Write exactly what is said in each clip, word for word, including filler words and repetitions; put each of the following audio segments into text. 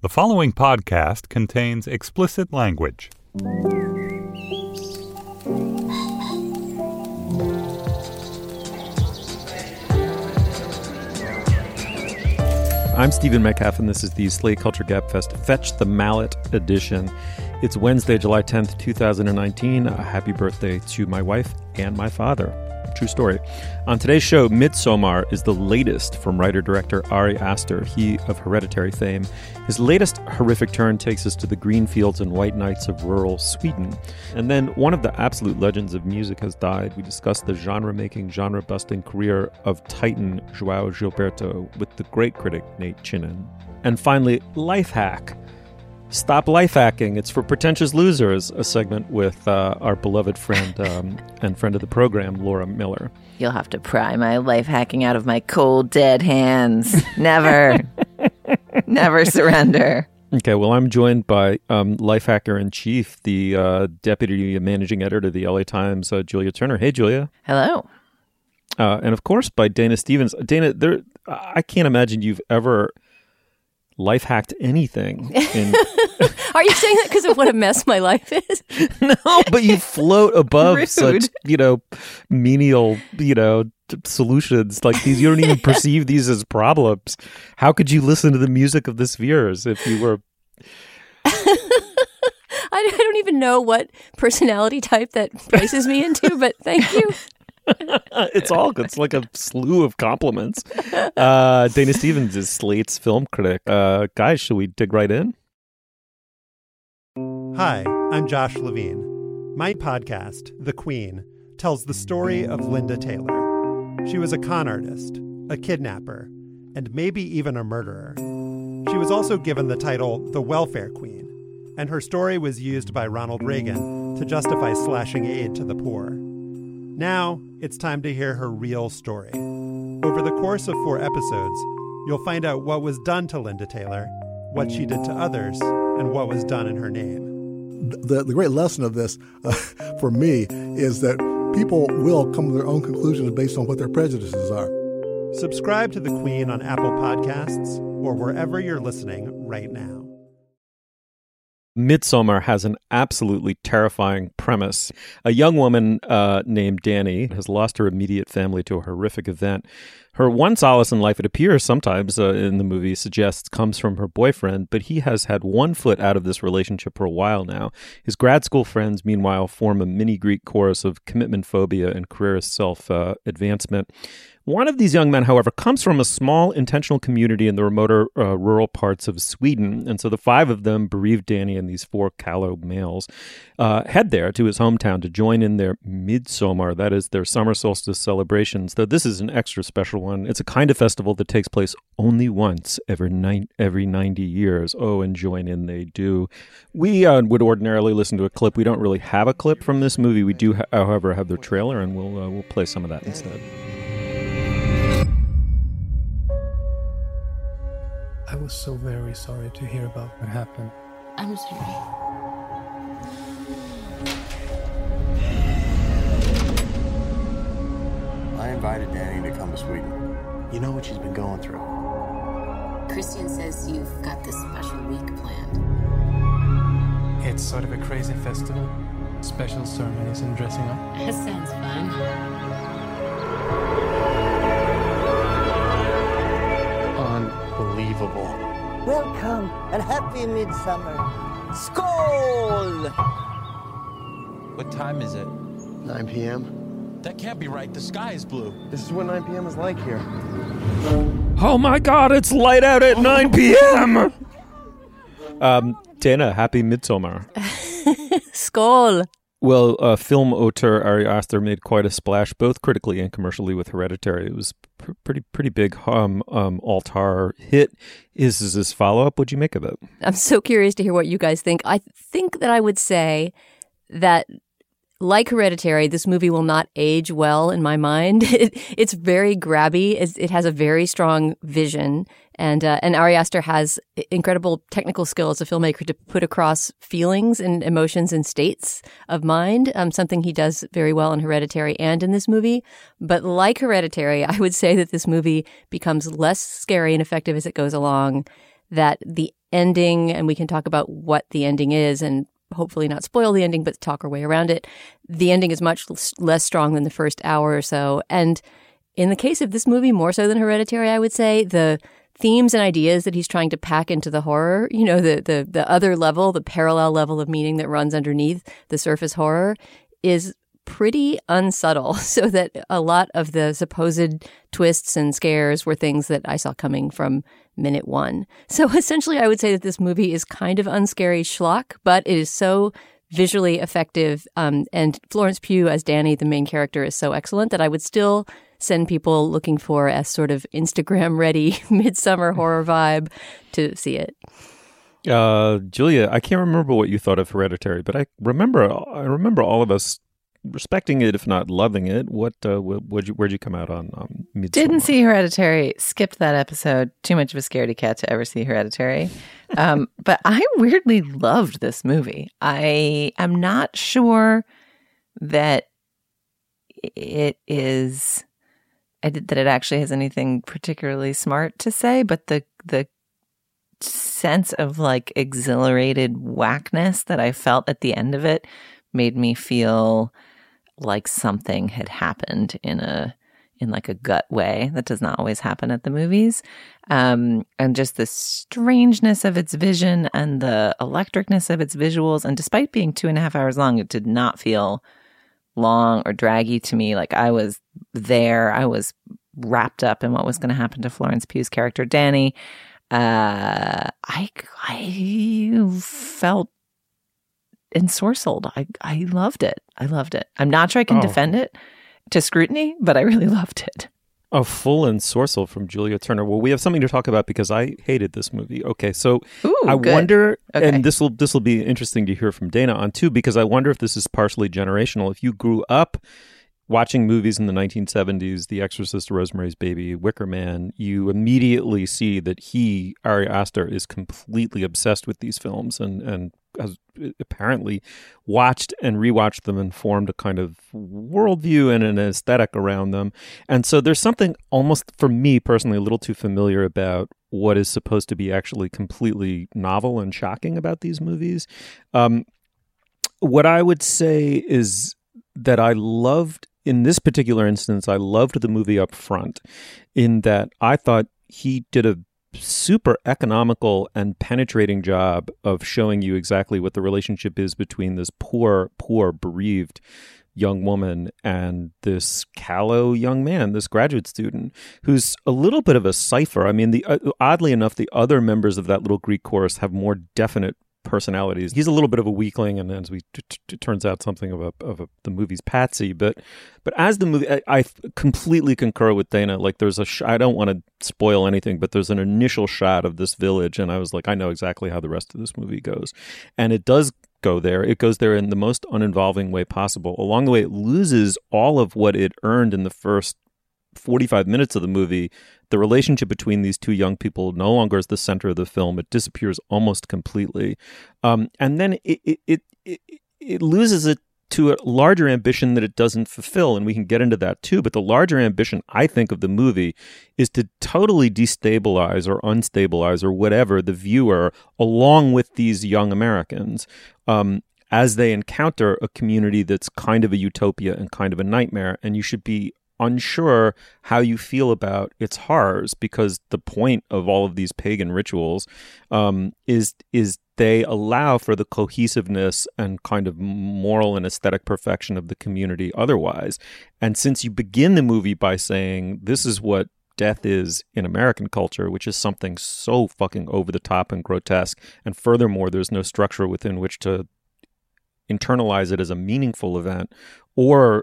The following podcast contains explicit language. I'm Stephen Metcalf, and this is the Slate Culture Gabfest Fetch the Mallet edition. It's Wednesday, July tenth, twenty nineteen. A happy birthday to my wife and my father. True story. On today's show, Midsommar is the latest from writer-director Ari Aster, he of Hereditary fame. His latest horrific turn takes us to the green fields and white nights of rural Sweden. And then one of the absolute legends of music has died. We discuss the genre-making, genre-busting career of Titan João Gilberto with the great critic Nate Chinen. And finally, Life Hack. Stop life hacking. It's for pretentious losers, a segment with uh, our beloved friend um, and friend of the program, Laura Miller. You'll have to pry my life hacking out of my cold, dead hands. Never. Never surrender. Okay, well, I'm joined by um, life hacker in chief, the uh, deputy managing editor of the L A Times, uh, Julia Turner. Hey, Julia. Hello. Uh, and of course, by Dana Stevens. Dana, there, I can't imagine you've ever life hacked anything. In... Are you saying that because of what a mess my life is? No, but you float above Rude. such, you know, menial, you know, t- solutions like these. You don't even perceive these as problems. How could you listen to the music of the Spheres if you were... I, I don't even know what personality type that places me into, but thank you. It's all good. It's like a slew of compliments. Uh, Dana Stevens is Slate's film critic. Uh, guys, should we dig right in? Hi, I'm Josh Levine. My podcast, The Queen, tells the story of Linda Taylor. She was a con artist, a kidnapper, and maybe even a murderer. She was also given the title the Welfare Queen, and her story was used by Ronald Reagan to justify slashing aid to the poor. Now, it's time to hear her real story. Over the course of four episodes, you'll find out what was done to Linda Taylor, what she did to others, and what was done in her name. The, the great lesson of this, uh, for me, is that people will come to their own conclusions based on what their prejudices are. Subscribe to The Queen on Apple Podcasts or wherever you're listening right now. Midsommar has an absolutely terrifying premise. A young woman uh, named Dani has lost her immediate family to a horrific event. Her one solace in life, it appears sometimes uh, in the movie, suggests comes from her boyfriend, but he has had one foot out of this relationship for a while now. His grad school friends, meanwhile, form a mini Greek chorus of commitment phobia and careerist self-advancement. Uh, One of these young men, however, comes from a small intentional community in the remoter uh, rural parts of Sweden. And so the five of them, bereaved Dani and these four callow males, uh, head there to his hometown to join in their Midsommar, that is their summer solstice celebrations, though this is an extra special one. It's a kind of festival that takes place only once every, ni- every ninety years. Oh, and join in they do. We uh, would ordinarily listen to a clip. We don't really have a clip from this movie. We do, ha- however, have their trailer, and we'll uh, we'll play some of that instead. I was so very sorry to hear about what happened. I'm sorry. I invited Dani to come to Sweden. You know what she's been going through. Christian says you've got this special week planned. It's sort of a crazy festival. Special ceremonies and dressing up. That sounds fun. Unbelievable. Welcome and happy midsummer. Skål! What time is it? nine p.m. That can't be right. The sky is blue. This is what nine p.m. is like here. Oh my God, it's light out at nine p.m. um, Dana, happy Midsommar. Skål. Well, uh, film auteur Ari Aster made quite a splash, both critically and commercially, with Hereditary. It was pr- pretty pretty big um, um, Altar hit. Is, is this follow-up? What'd you make of it? I'm so curious to hear what you guys think. I think that I would say that, like Hereditary, this movie will not age well in my mind. It, it's very grabby. It's, it has a very strong vision. And uh, and Ari Aster has incredible technical skill as a filmmaker to put across feelings and emotions and states of mind, um, something he does very well in Hereditary and in this movie. But like Hereditary, I would say that this movie becomes less scary and effective as it goes along, that the ending, and we can talk about what the ending is and hopefully not spoil the ending, but talk our way around it. The ending is much less strong than the first hour or so. And in the case of this movie, more so than Hereditary, I would say, the themes and ideas that he's trying to pack into the horror, you know, the the the other level, the parallel level of meaning that runs underneath the surface horror is pretty unsubtle, so that a lot of the supposed twists and scares were things that I saw coming from minute one. So essentially, I would say that this movie is kind of unscary schlock, but it is so visually effective. Um, and Florence Pugh as Danny, the main character, is so excellent that I would still send people looking for a sort of Instagram-ready midsummer horror vibe to see it. Uh, Julia, I can't remember what you thought of Hereditary, but I remember I remember all of us respecting it, if not loving it. What uh, where'd you where'd you come out on um, Midsommar? Didn't see Hereditary. Skipped that episode. Too much of a scaredy cat to ever see Hereditary. Um, but I weirdly loved this movie. I am not sure that it is. I did, that it actually has anything particularly smart to say, but the the sense of like exhilarated whackness that I felt at the end of it made me feel like something had happened in a in like a gut way that does not always happen at the movies. Um, and just the strangeness of its vision and the electricness of its visuals. And despite being two and a half hours long, it did not feel long or draggy to me. Like I was there. I was wrapped up in what was going to happen to Florence Pugh's character, Danny. Uh, I, I felt ensorcelled. I, I loved it. I loved it. I'm not sure I can oh. defend it to scrutiny, but I really loved it. A full ensorcel from Julia Turner. Well, we have something to talk about because I hated this movie. Okay, so Ooh, I good. wonder, okay. and this will this will be interesting to hear from Dana on too, because I wonder if this is partially generational. If you grew up watching movies in the nineteen seventies, The Exorcist, Rosemary's Baby, Wicker Man, you immediately see that he, Ari Aster, is completely obsessed with these films and and has apparently watched and rewatched them and formed a kind of worldview and an aesthetic around them. And so there's something almost, for me personally, a little too familiar about what is supposed to be actually completely novel and shocking about these movies. Um, what I would say is that I loved, in this particular instance, I loved the movie up front in that I thought he did a super economical and penetrating job of showing you exactly what the relationship is between this poor, poor, bereaved young woman and this callow young man, this graduate student, who's a little bit of a cipher. I mean, the uh, oddly enough, the other members of that little Greek chorus have more definite personalities. He's a little bit of a weakling, and as we t- t- it turns out, something of a of a, the movie's patsy. But but as the movie, I, I completely concur with Dana. Like, there's a sh- I don't want to spoil anything, but there's an initial shot of this village, and I was like, I know exactly how the rest of this movie goes, and it does go there. It goes there in the most uninvolving way possible. Along the way, it loses all of what it earned in the first forty-five minutes of the movie. The relationship between these two young people no longer is the center of the film. It disappears almost completely. Um, and then it, it, it, it, it loses it to a larger ambition that it doesn't fulfill. And we can get into that too. But the larger ambition, I think, of the movie is to totally destabilize or unstabilize or whatever the viewer along with these young Americans. Um, as they encounter a community that's kind of a utopia and kind of a nightmare. And you should be unsure how you feel about its horrors, because the point of all of these pagan rituals um, is is they allow for the cohesiveness and kind of moral and aesthetic perfection of the community otherwise. And since you begin the movie by saying this is what death is in American culture, which is something so fucking over the top and grotesque, and furthermore, there's no structure within which to internalize it as a meaningful event or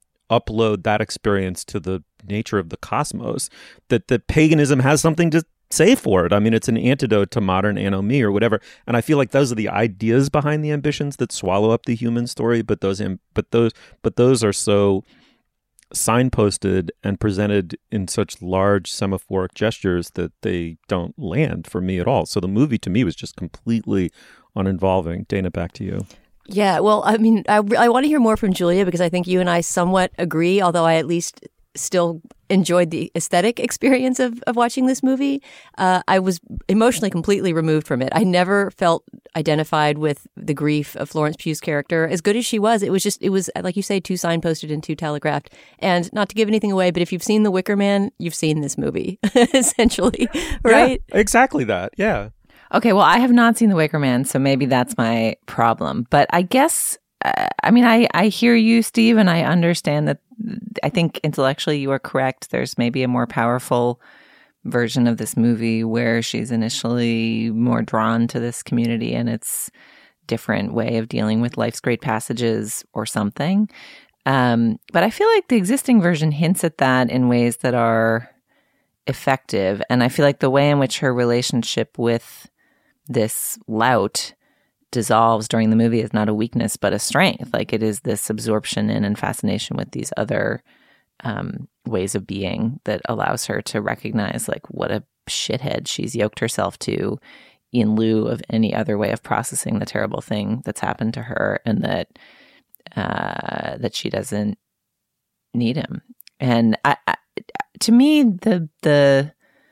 upload that experience to the nature of the cosmos, that that paganism has something to say for it. I mean, it's an antidote to modern anomie or whatever. And I feel like those are the ideas behind the ambitions that swallow up the human story. But those, but those, but those are so signposted and presented in such large semaphoric gestures that they don't land for me at all. So the movie to me was just completely uninvolving. Dana, back to you. Yeah, well, I mean, I, I want to hear more from Julia, because I think you and I somewhat agree, although I at least still enjoyed the aesthetic experience of, of watching this movie, uh, I was emotionally completely removed from it. I never felt identified with the grief of Florence Pugh's character. As good as she was, it was just, it was, like you say, too signposted and too telegraphed. And not to give anything away, but if you've seen The Wicker Man, you've seen this movie, essentially, right? Yeah, exactly that, yeah. Okay, well, I have not seen The Wicker Man, so maybe that's my problem. But I guess, uh, I mean, I, I hear you, Steve, and I understand that. I think intellectually you are correct. There's maybe a more powerful version of this movie where she's initially more drawn to this community and its different way of dealing with life's great passages or something. Um, but I feel like the existing version hints at that in ways that are effective. And I feel like the way in which her relationship with this lout dissolves during the movie is not a weakness, but a strength. Like it is this absorption in and fascination with these other um, ways of being that allows her to recognize like what a shithead she's yoked herself to in lieu of any other way of processing the terrible thing that's happened to her, and that uh, that she doesn't need him. And I, I, to me, the the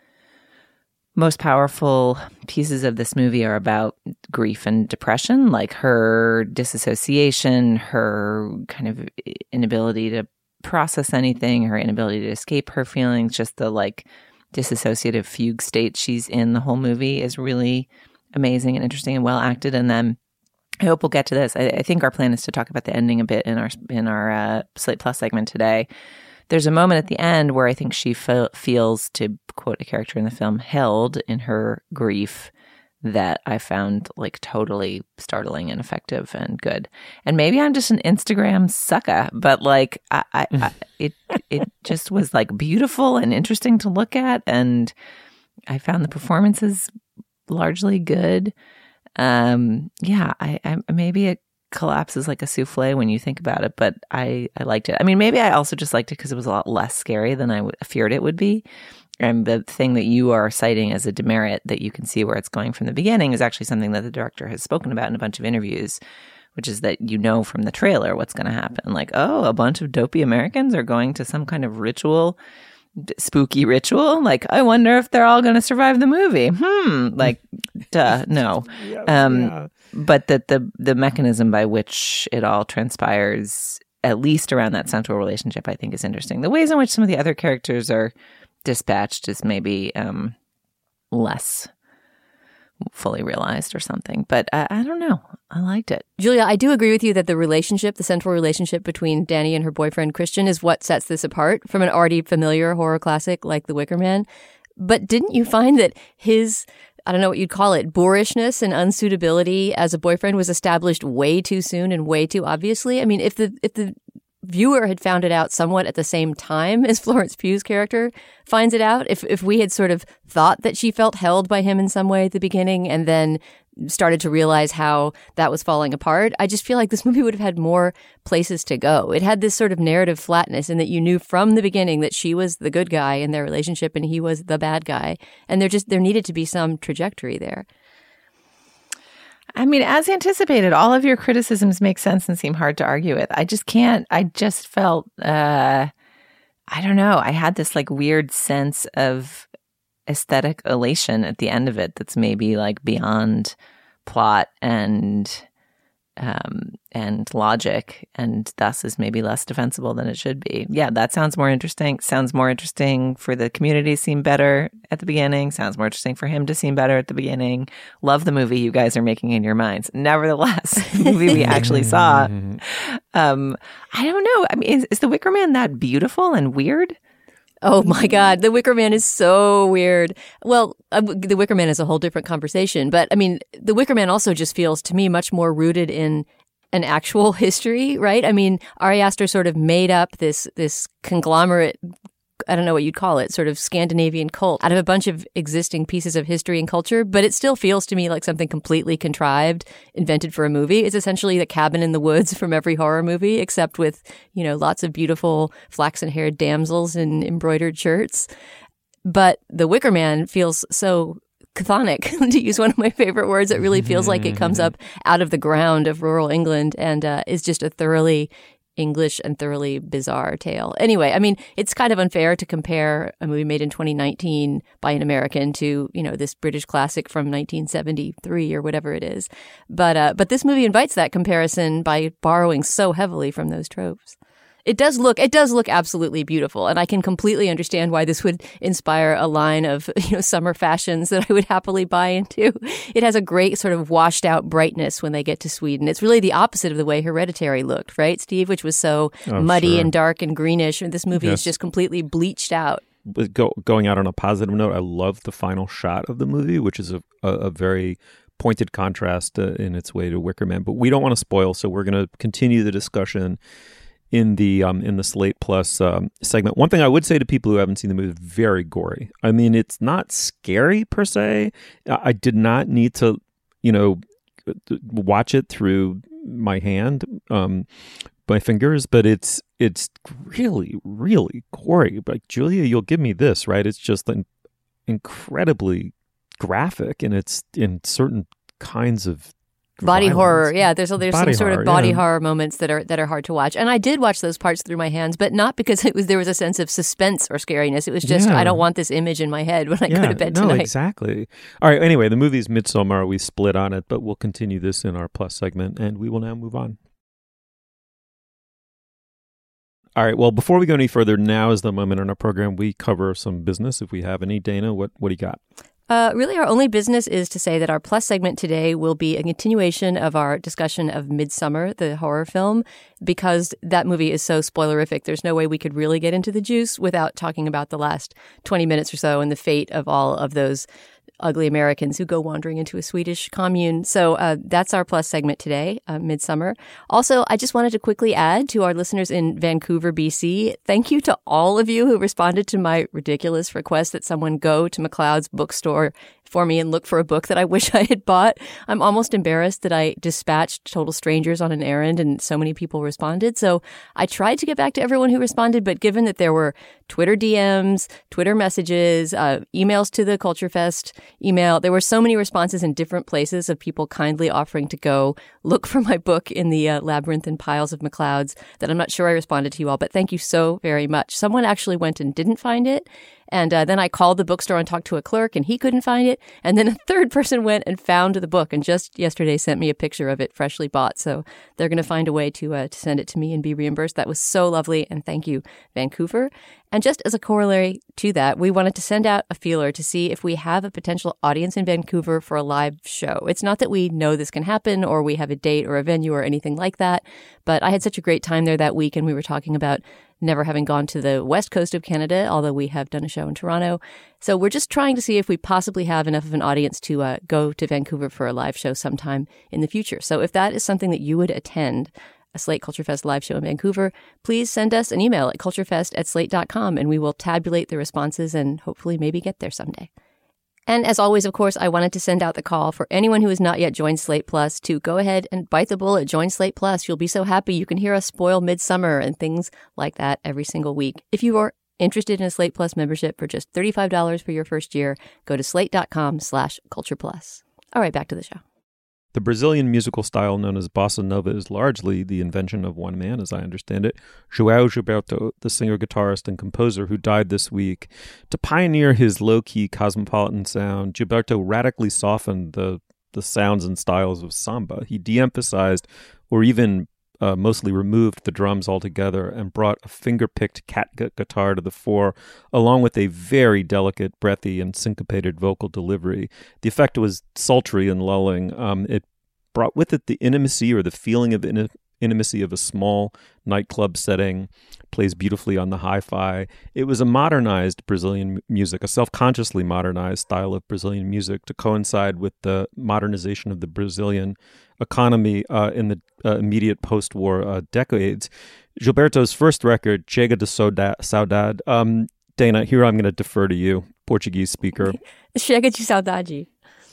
most powerful pieces of this movie are about grief and depression, like her disassociation, her kind of inability to process anything, her inability to escape her feelings, just the like disassociative fugue state she's in the whole movie is really amazing and interesting and well acted. And then I hope we'll get to this. I, I think our plan is to talk about the ending a bit in our in our uh, Slate Plus segment today. There's a moment at the end where I think she fe- feels, to quote a character in the film, held in her grief that I found like totally startling and effective and good. And maybe I'm just an Instagram sucker, but like I, I, I it it just was like beautiful and interesting to look at, and I found the performances largely good. Um, yeah, I, I maybe it collapses like a souffle when you think about it, but I, I liked it. I mean, maybe I also just liked it because it was a lot less scary than I w- feared it would be. And the thing that you are citing as a demerit that you can see where it's going from the beginning is actually something that the director has spoken about in a bunch of interviews, which is that you know from the trailer what's going to happen. Like, oh, a bunch of dopey Americans are going to some kind of ritual, spooky ritual. Like, I wonder if they're all going to survive the movie. Hmm. Like, duh, no. Um, yeah. But that the the mechanism by which it all transpires, at least around that central relationship, I think is interesting. The ways in which some of the other characters are dispatched is maybe um, less fully realized or something. But I, I don't know. I liked it. Julia, I do agree with you that the relationship, the central relationship between Dani and her boyfriend Christian is what sets this apart from an already familiar horror classic like The Wicker Man. But didn't you find that his, I don't know what you'd call it, boorishness and unsuitability as a boyfriend was established way too soon and way too obviously? I mean, if the if the viewer had found it out somewhat at the same time as Florence Pugh's character finds it out, if if we had sort of thought that she felt held by him in some way at the beginning and then started to realize how that was falling apart, I just feel like this movie would have had more places to go. It had this sort of narrative flatness in that you knew from the beginning that she was the good guy in their relationship and he was the bad guy. And there just there needed to be some trajectory there. I mean, as anticipated, all of your criticisms make sense and seem hard to argue with. I just can't, I just felt, uh, I don't know, I had this like weird sense of aesthetic elation at the end of it that's maybe like beyond plot and um, and logic, and thus is maybe less defensible than it should be. Yeah, that sounds more interesting. Sounds more interesting for the community to seem better at the beginning. Sounds more interesting for him to seem better at the beginning. Love the movie you guys are making in your minds. Nevertheless, the movie we actually saw, um, I don't know. I mean, is, is The Wicker Man that beautiful and weird? Oh my God, The Wicker Man is so weird. Well, uh, The Wicker Man is a whole different conversation, but I mean, The Wicker Man also just feels to me much more rooted in an actual history, right? I mean, Ari Aster sort of made up this this conglomerate, I don't know what you'd call it, sort of Scandinavian cult out of a bunch of existing pieces of history and culture, but it still feels to me like something completely contrived, invented for a movie. It's essentially the cabin in the woods from every horror movie, except with, you know, lots of beautiful flaxen-haired damsels in embroidered shirts. But The Wicker Man feels so chthonic, to use one of my favorite words. It really feels like it comes up out of the ground of rural England and uh, is just a thoroughly English and thoroughly bizarre tale. Anyway, I mean, it's kind of unfair to compare a movie made in twenty nineteen by an American to, you know, this British classic from nineteen seventy-three or whatever it is. But uh, but this movie invites that comparison by borrowing so heavily from those tropes. It does look it does look absolutely beautiful, and I can completely understand why this would inspire a line of, you know, summer fashions that I would happily buy into. It has a great sort of washed out brightness when they get to Sweden. It's really the opposite of the way Hereditary looked, right, Steve, which was so oh, muddy sure. and dark and greenish. And this movie yes. is just completely bleached out. But go, going out on a positive note, I love the final shot of the movie, which is a, a, a very pointed contrast uh, in its way to Wicker Man. But we don't want to spoil, so we're going to continue the discussion in the um, in the Slate Plus um, segment. One thing I would say to people who haven't seen the movie, very gory. I mean, it's not scary per se. I did not need to, you know, watch it through my hand, um, my fingers, but it's it's really, really gory. Like, Julia, you'll give me this, right? It's just an incredibly graphic, and it's in certain kinds of body violence. horror. Yeah, there's there's body some sort horror, of body yeah. horror moments that are that are hard to watch. And I did watch those parts through my hands, but not because it was there was a sense of suspense or scariness. It was just yeah. I don't want this image in my head when I yeah, go to bed no, tonight. Exactly. All right, anyway, the movie's Midsommar. We split on it, but we'll continue this in our Plus segment, and we will now move on. All right, well, before we go any further, now is the moment in our program we cover some business, if we have any. Dana, what, what do you got? Uh, really, our only business is to say that our Plus segment today will be a continuation of our discussion of Midsommar, the horror film, because that movie is so spoilerific. There's no way we could really get into the juice without talking about the last twenty minutes or so and the fate of all of those ugly Americans who go wandering into a Swedish commune. So uh, that's our Plus segment today, uh, Midsommar. Also, I just wanted to quickly add to our listeners in Vancouver, B C, thank you to all of you who responded to my ridiculous request that someone go to McLeod's bookstore for me and look for a book that I wish I had bought. I'm almost embarrassed that I dispatched total strangers on an errand and so many people responded. So I tried to get back to everyone who responded, but given that there were Twitter D Ms, Twitter messages, uh, emails to the Culture Fest email, there were so many responses in different places of people kindly offering to go look for my book in the uh, labyrinthine piles of McLeod's that I'm not sure I responded to you all, but thank you so very much. Someone actually went and didn't find it. And uh, then I called the bookstore and talked to a clerk, and he couldn't find it. And then a third person went and found the book, and just yesterday sent me a picture of it freshly bought. So they're going to find a way to uh, to send it to me and be reimbursed. That was so lovely, and thank you, Vancouver. And just as a corollary to that, we wanted to send out a feeler to see if we have a potential audience in Vancouver for a live show. It's not that we know this can happen or we have a date or a venue or anything like that, but I had such a great time there that week, and we were talking about never having gone to the west coast of Canada, although we have done a show in Toronto. So we're just trying to see if we possibly have enough of an audience to uh, go to Vancouver for a live show sometime in the future. So if that is something that you would attend, a Slate Culture Fest live show in Vancouver, please send us an email at culturefest at slate dot com, and we will tabulate the responses and hopefully maybe get there someday. And as always, of course, I wanted to send out the call for anyone who has not yet joined Slate Plus to go ahead and bite the bullet, join Slate Plus. You'll be so happy. You can hear us spoil Midsommar and things like that every single week. If you are interested in a Slate Plus membership for just thirty-five dollars for your first year, go to slate dot com slash culture plus. All right, back to the show. The Brazilian musical style known as bossa nova is largely the invention of one man, as I understand it, João Gilberto, the singer, guitarist, and composer who died this week. To pioneer his low-key cosmopolitan sound, Gilberto radically softened the, the sounds and styles of samba. He de-emphasized or even uh, mostly removed the drums altogether and brought a finger-picked catgut guitar to the fore, along with a very delicate, breathy, and syncopated vocal delivery. The effect was sultry and lulling. Um, it brought with it the intimacy or the feeling of in- intimacy of a small nightclub setting, plays beautifully on the hi-fi. It was a modernized Brazilian music, a self-consciously modernized style of Brazilian music to coincide with the modernization of the Brazilian economy uh, in the uh, immediate post-war uh, decades. Gilberto's first record, Chega de Saudade. Um, Dana, here I'm going to defer to you, Portuguese speaker. Chega de Saudade.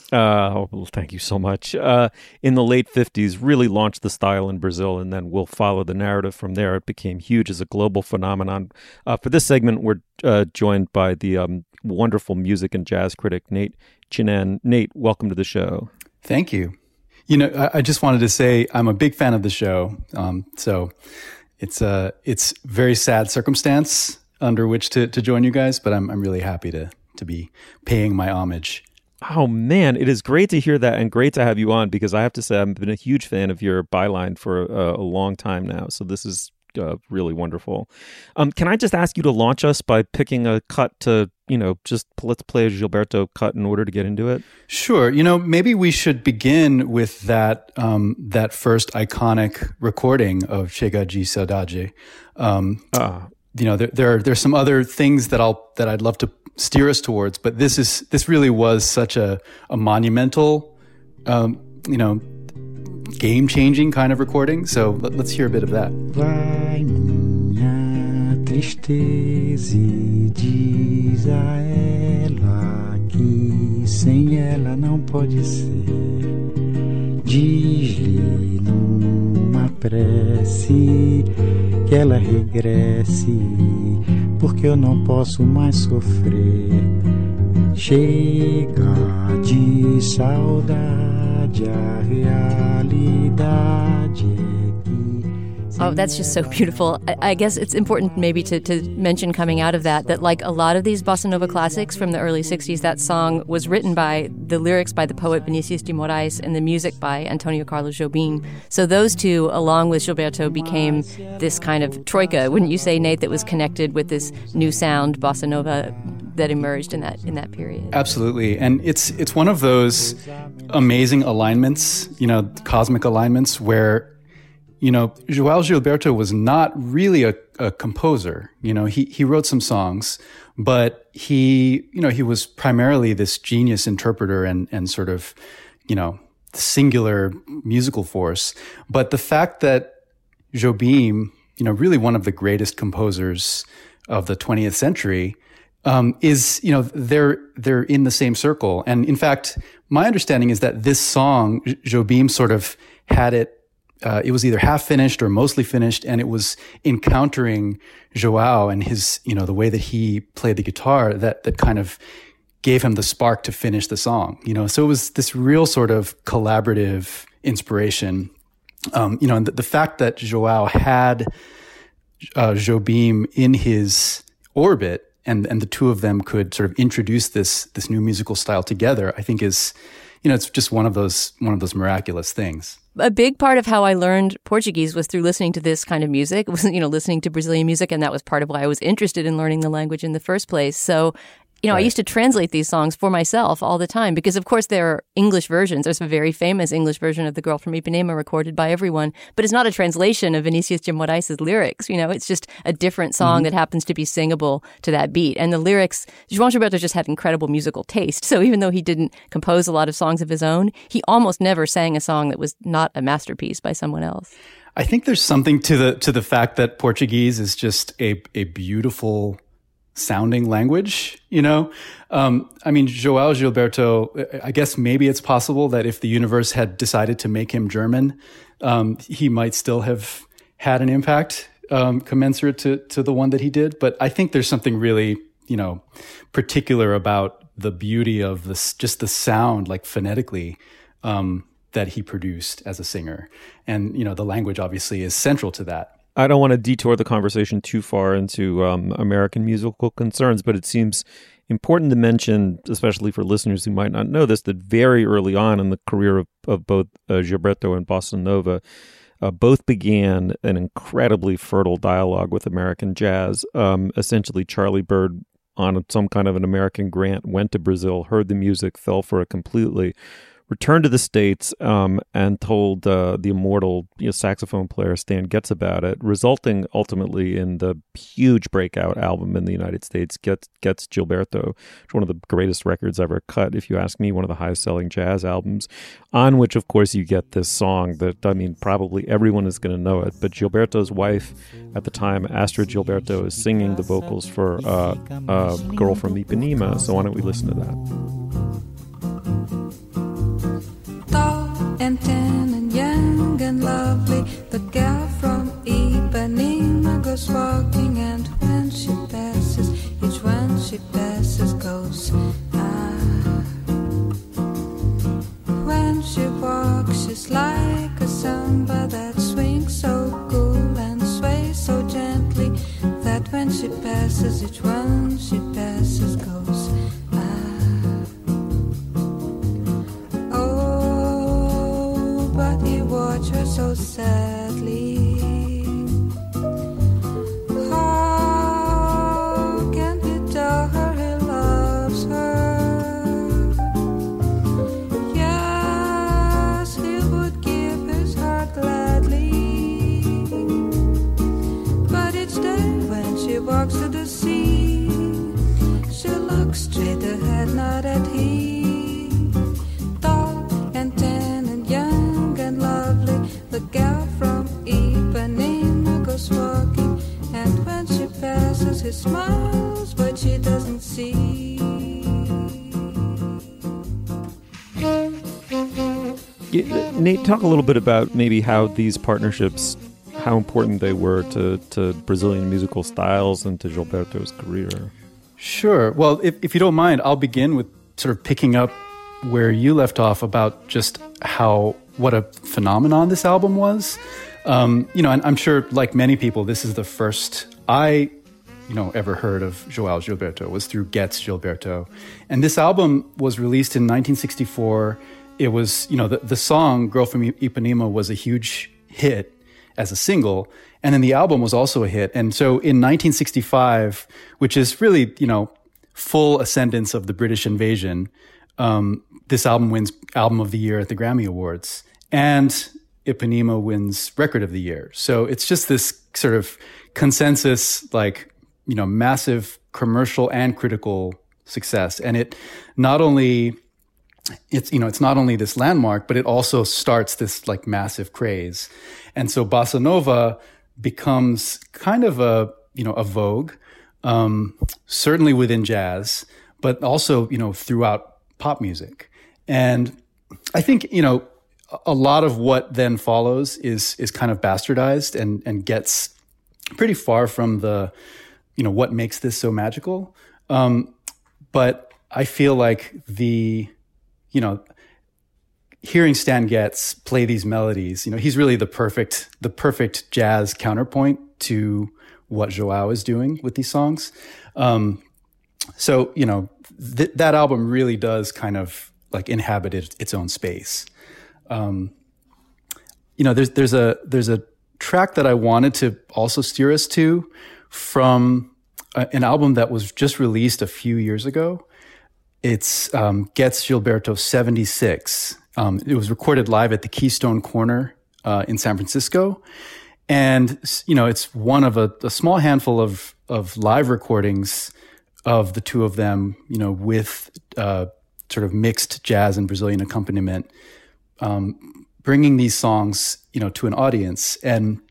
Uh, oh, thank you so much. Uh, in the late fifties, really launched the style in Brazil, and then we'll follow the narrative from there. It became huge as a global phenomenon. Uh, for this segment, we're uh, joined by the um, wonderful music and jazz critic, Nate Chinan. Nate, welcome to the show. Thank you. You know, I, I just wanted to say I'm a big fan of the show. Um, so it's a it's very sad circumstance under which to, to join you guys, but I'm I'm really happy to to be paying my homage. Oh, man, it is great to hear that and great to have you on, because I have to say I've been a huge fan of your byline for a, a long time now. So this is uh, really wonderful. Um, can I just ask you to launch us by picking a cut to, you know, just let's play a Gilberto cut in order to get into it? Sure. You know, maybe we should begin with that um, that first iconic recording of Chega de Saudade. Um, uh. You know, there, there are there's some other things that I'll that I'd love to steer us towards, but this is this really was such a, a monumental, um, you know, game-changing kind of recording. So let, let's hear a bit of that. Vai minha tristeza e diz a ela que sem ela não pode ser. Diz-lhe numa prece que ela regresse, porque eu não posso mais sofrer. Chega de saudade, a realidade é que... Oh, that's just so beautiful. I, I guess it's important maybe to, to mention coming out of that, that like a lot of these bossa nova classics from the early sixties, that song was written by, the lyrics by the poet Vinicius de Moraes and the music by Antonio Carlos Jobim. So those two, along with Gilberto, became this kind of troika, wouldn't you say, Nate, that was connected with this new sound, bossa nova, that emerged in that in that period. Absolutely. And it's it's one of those amazing alignments, you know, cosmic alignments where, you know, João Gilberto was not really a, a composer. You know, he, he wrote some songs, but he, you know, he was primarily this genius interpreter and, and sort of, you know, singular musical force. But the fact that Jobim, you know, really one of the greatest composers of the twentieth century, um, is, you know, they're, they're in the same circle. And in fact, my understanding is that this song, Jobim sort of had it, Uh, it was either half finished or mostly finished, and it was encountering João and his, you know, the way that he played the guitar that that kind of gave him the spark to finish the song. You know, so it was this real sort of collaborative inspiration. Um, you know, and the, the fact that João had uh, Jobim in his orbit, and and the two of them could sort of introduce this this new musical style together, I think is, you know, it's just one of those one of those miraculous things. A big part of how I learned Portuguese was through listening to this kind of music. It was, you know, listening to Brazilian music, and that was part of why I was interested in learning the language in the first place. So, you know, right. I used to translate these songs for myself all the time because, of course, there are English versions. There's a very famous English version of The Girl from Ipanema recorded by everyone, but it's not a translation of Vinicius de Moraes' lyrics. You know, it's just a different song mm-hmm. that happens to be singable to that beat. And the lyrics, João Gilberto just had incredible musical taste. So even though he didn't compose a lot of songs of his own, he almost never sang a song that was not a masterpiece by someone else. I think there's something to the to the fact that Portuguese is just a a beautiful sounding language, you know? Um, I mean, João Gilberto, I guess maybe it's possible that if the universe had decided to make him German, um, he might still have had an impact um, commensurate to, to the one that he did. But I think there's something really, you know, particular about the beauty of this, just the sound, like phonetically, um, that he produced as a singer. And, you know, the language obviously is central to that. I don't want to detour the conversation too far into um, American musical concerns, but it seems important to mention, especially for listeners who might not know this, that very early on in the career of, of both uh, Gilberto and Bossa Nova, uh, both began an incredibly fertile dialogue with American jazz. Um, essentially, Charlie Byrd, on some kind of an American grant, went to Brazil, heard the music, fell for it completely, returned to the States um, and told uh, the immortal you know, saxophone player Stan Getz about it, resulting ultimately in the huge breakout album in the United States, Getz, Getz Gilberto. It's one of the greatest records ever cut, if you ask me, one of the highest selling jazz albums, on which, of course, you get this song that, I mean, probably everyone is going to know it, but Gilberto's wife at the time, Astrid Gilberto, is singing the vocals for uh, uh, Girl from Ipanema, so why don't we listen to that? And tan and young and lovely, the girl from Ipanema goes walking, and when she passes, each one she passes goes ah. When she walks, she's like a samba that swings so cool and sways but he watched her so sadly. How can he tell her he loves her? Yes, he would give his heart gladly. But each day when she walks to the sea, she looks straight ahead, not at him. Tall and tan and young and lovely, the gal from Ipanema goes walking, and when she passes, he smiles, but she doesn't see. Yeah, Nate, talk a little bit about maybe how these partnerships, how important they were to, to Brazilian musical styles and to Gilberto's career. Sure. Well, if, if you don't mind, I'll begin with sort of picking up where you left off about just how, what a phenomenon this album was. Um, you know, and I'm sure, like many people, this is the first I, you know, ever heard of João Gilberto, was through Gets Gilberto. And this album was released in nineteen sixty-four. It was, you know, the, the song Girl from Ipanema was a huge hit as a single. And then the album was also a hit. And so in nineteen sixty-five, which is really, you know, full ascendance of the British invasion, um, this album wins Album of the Year at the Grammy Awards. And Ipanema wins Record of the Year. So it's just this sort of consensus, like, you know, massive commercial and critical success. And it not only, it's, you know, it's not only this landmark, but it also starts this like massive craze. And so Bossa Nova becomes kind of a, you know, a vogue, um, certainly within jazz, but also, you know, throughout pop music. And I think, you know, a lot of what then follows is, is kind of bastardized and, and gets pretty far from the, you know, what makes this so magical. Um, but I feel like the, you know, hearing Stan Getz play these melodies, you know, he's really the perfect, the perfect jazz counterpoint to what João is doing with these songs. Um, so, you know, th- that album really does kind of like inhabit it, its own space. Um, you know, there's, there's a, there's a track that I wanted to also steer us to from a, an album that was just released a few years ago. It's, um, Gets Gilberto seventy-six. Um, it was recorded live at the Keystone Corner, uh, in San Francisco. And, you know, it's one of a, a small handful of, of live recordings of the two of them, you know, with, uh, sort of mixed jazz and Brazilian accompaniment. Um, bringing these songs, you know, to an audience. And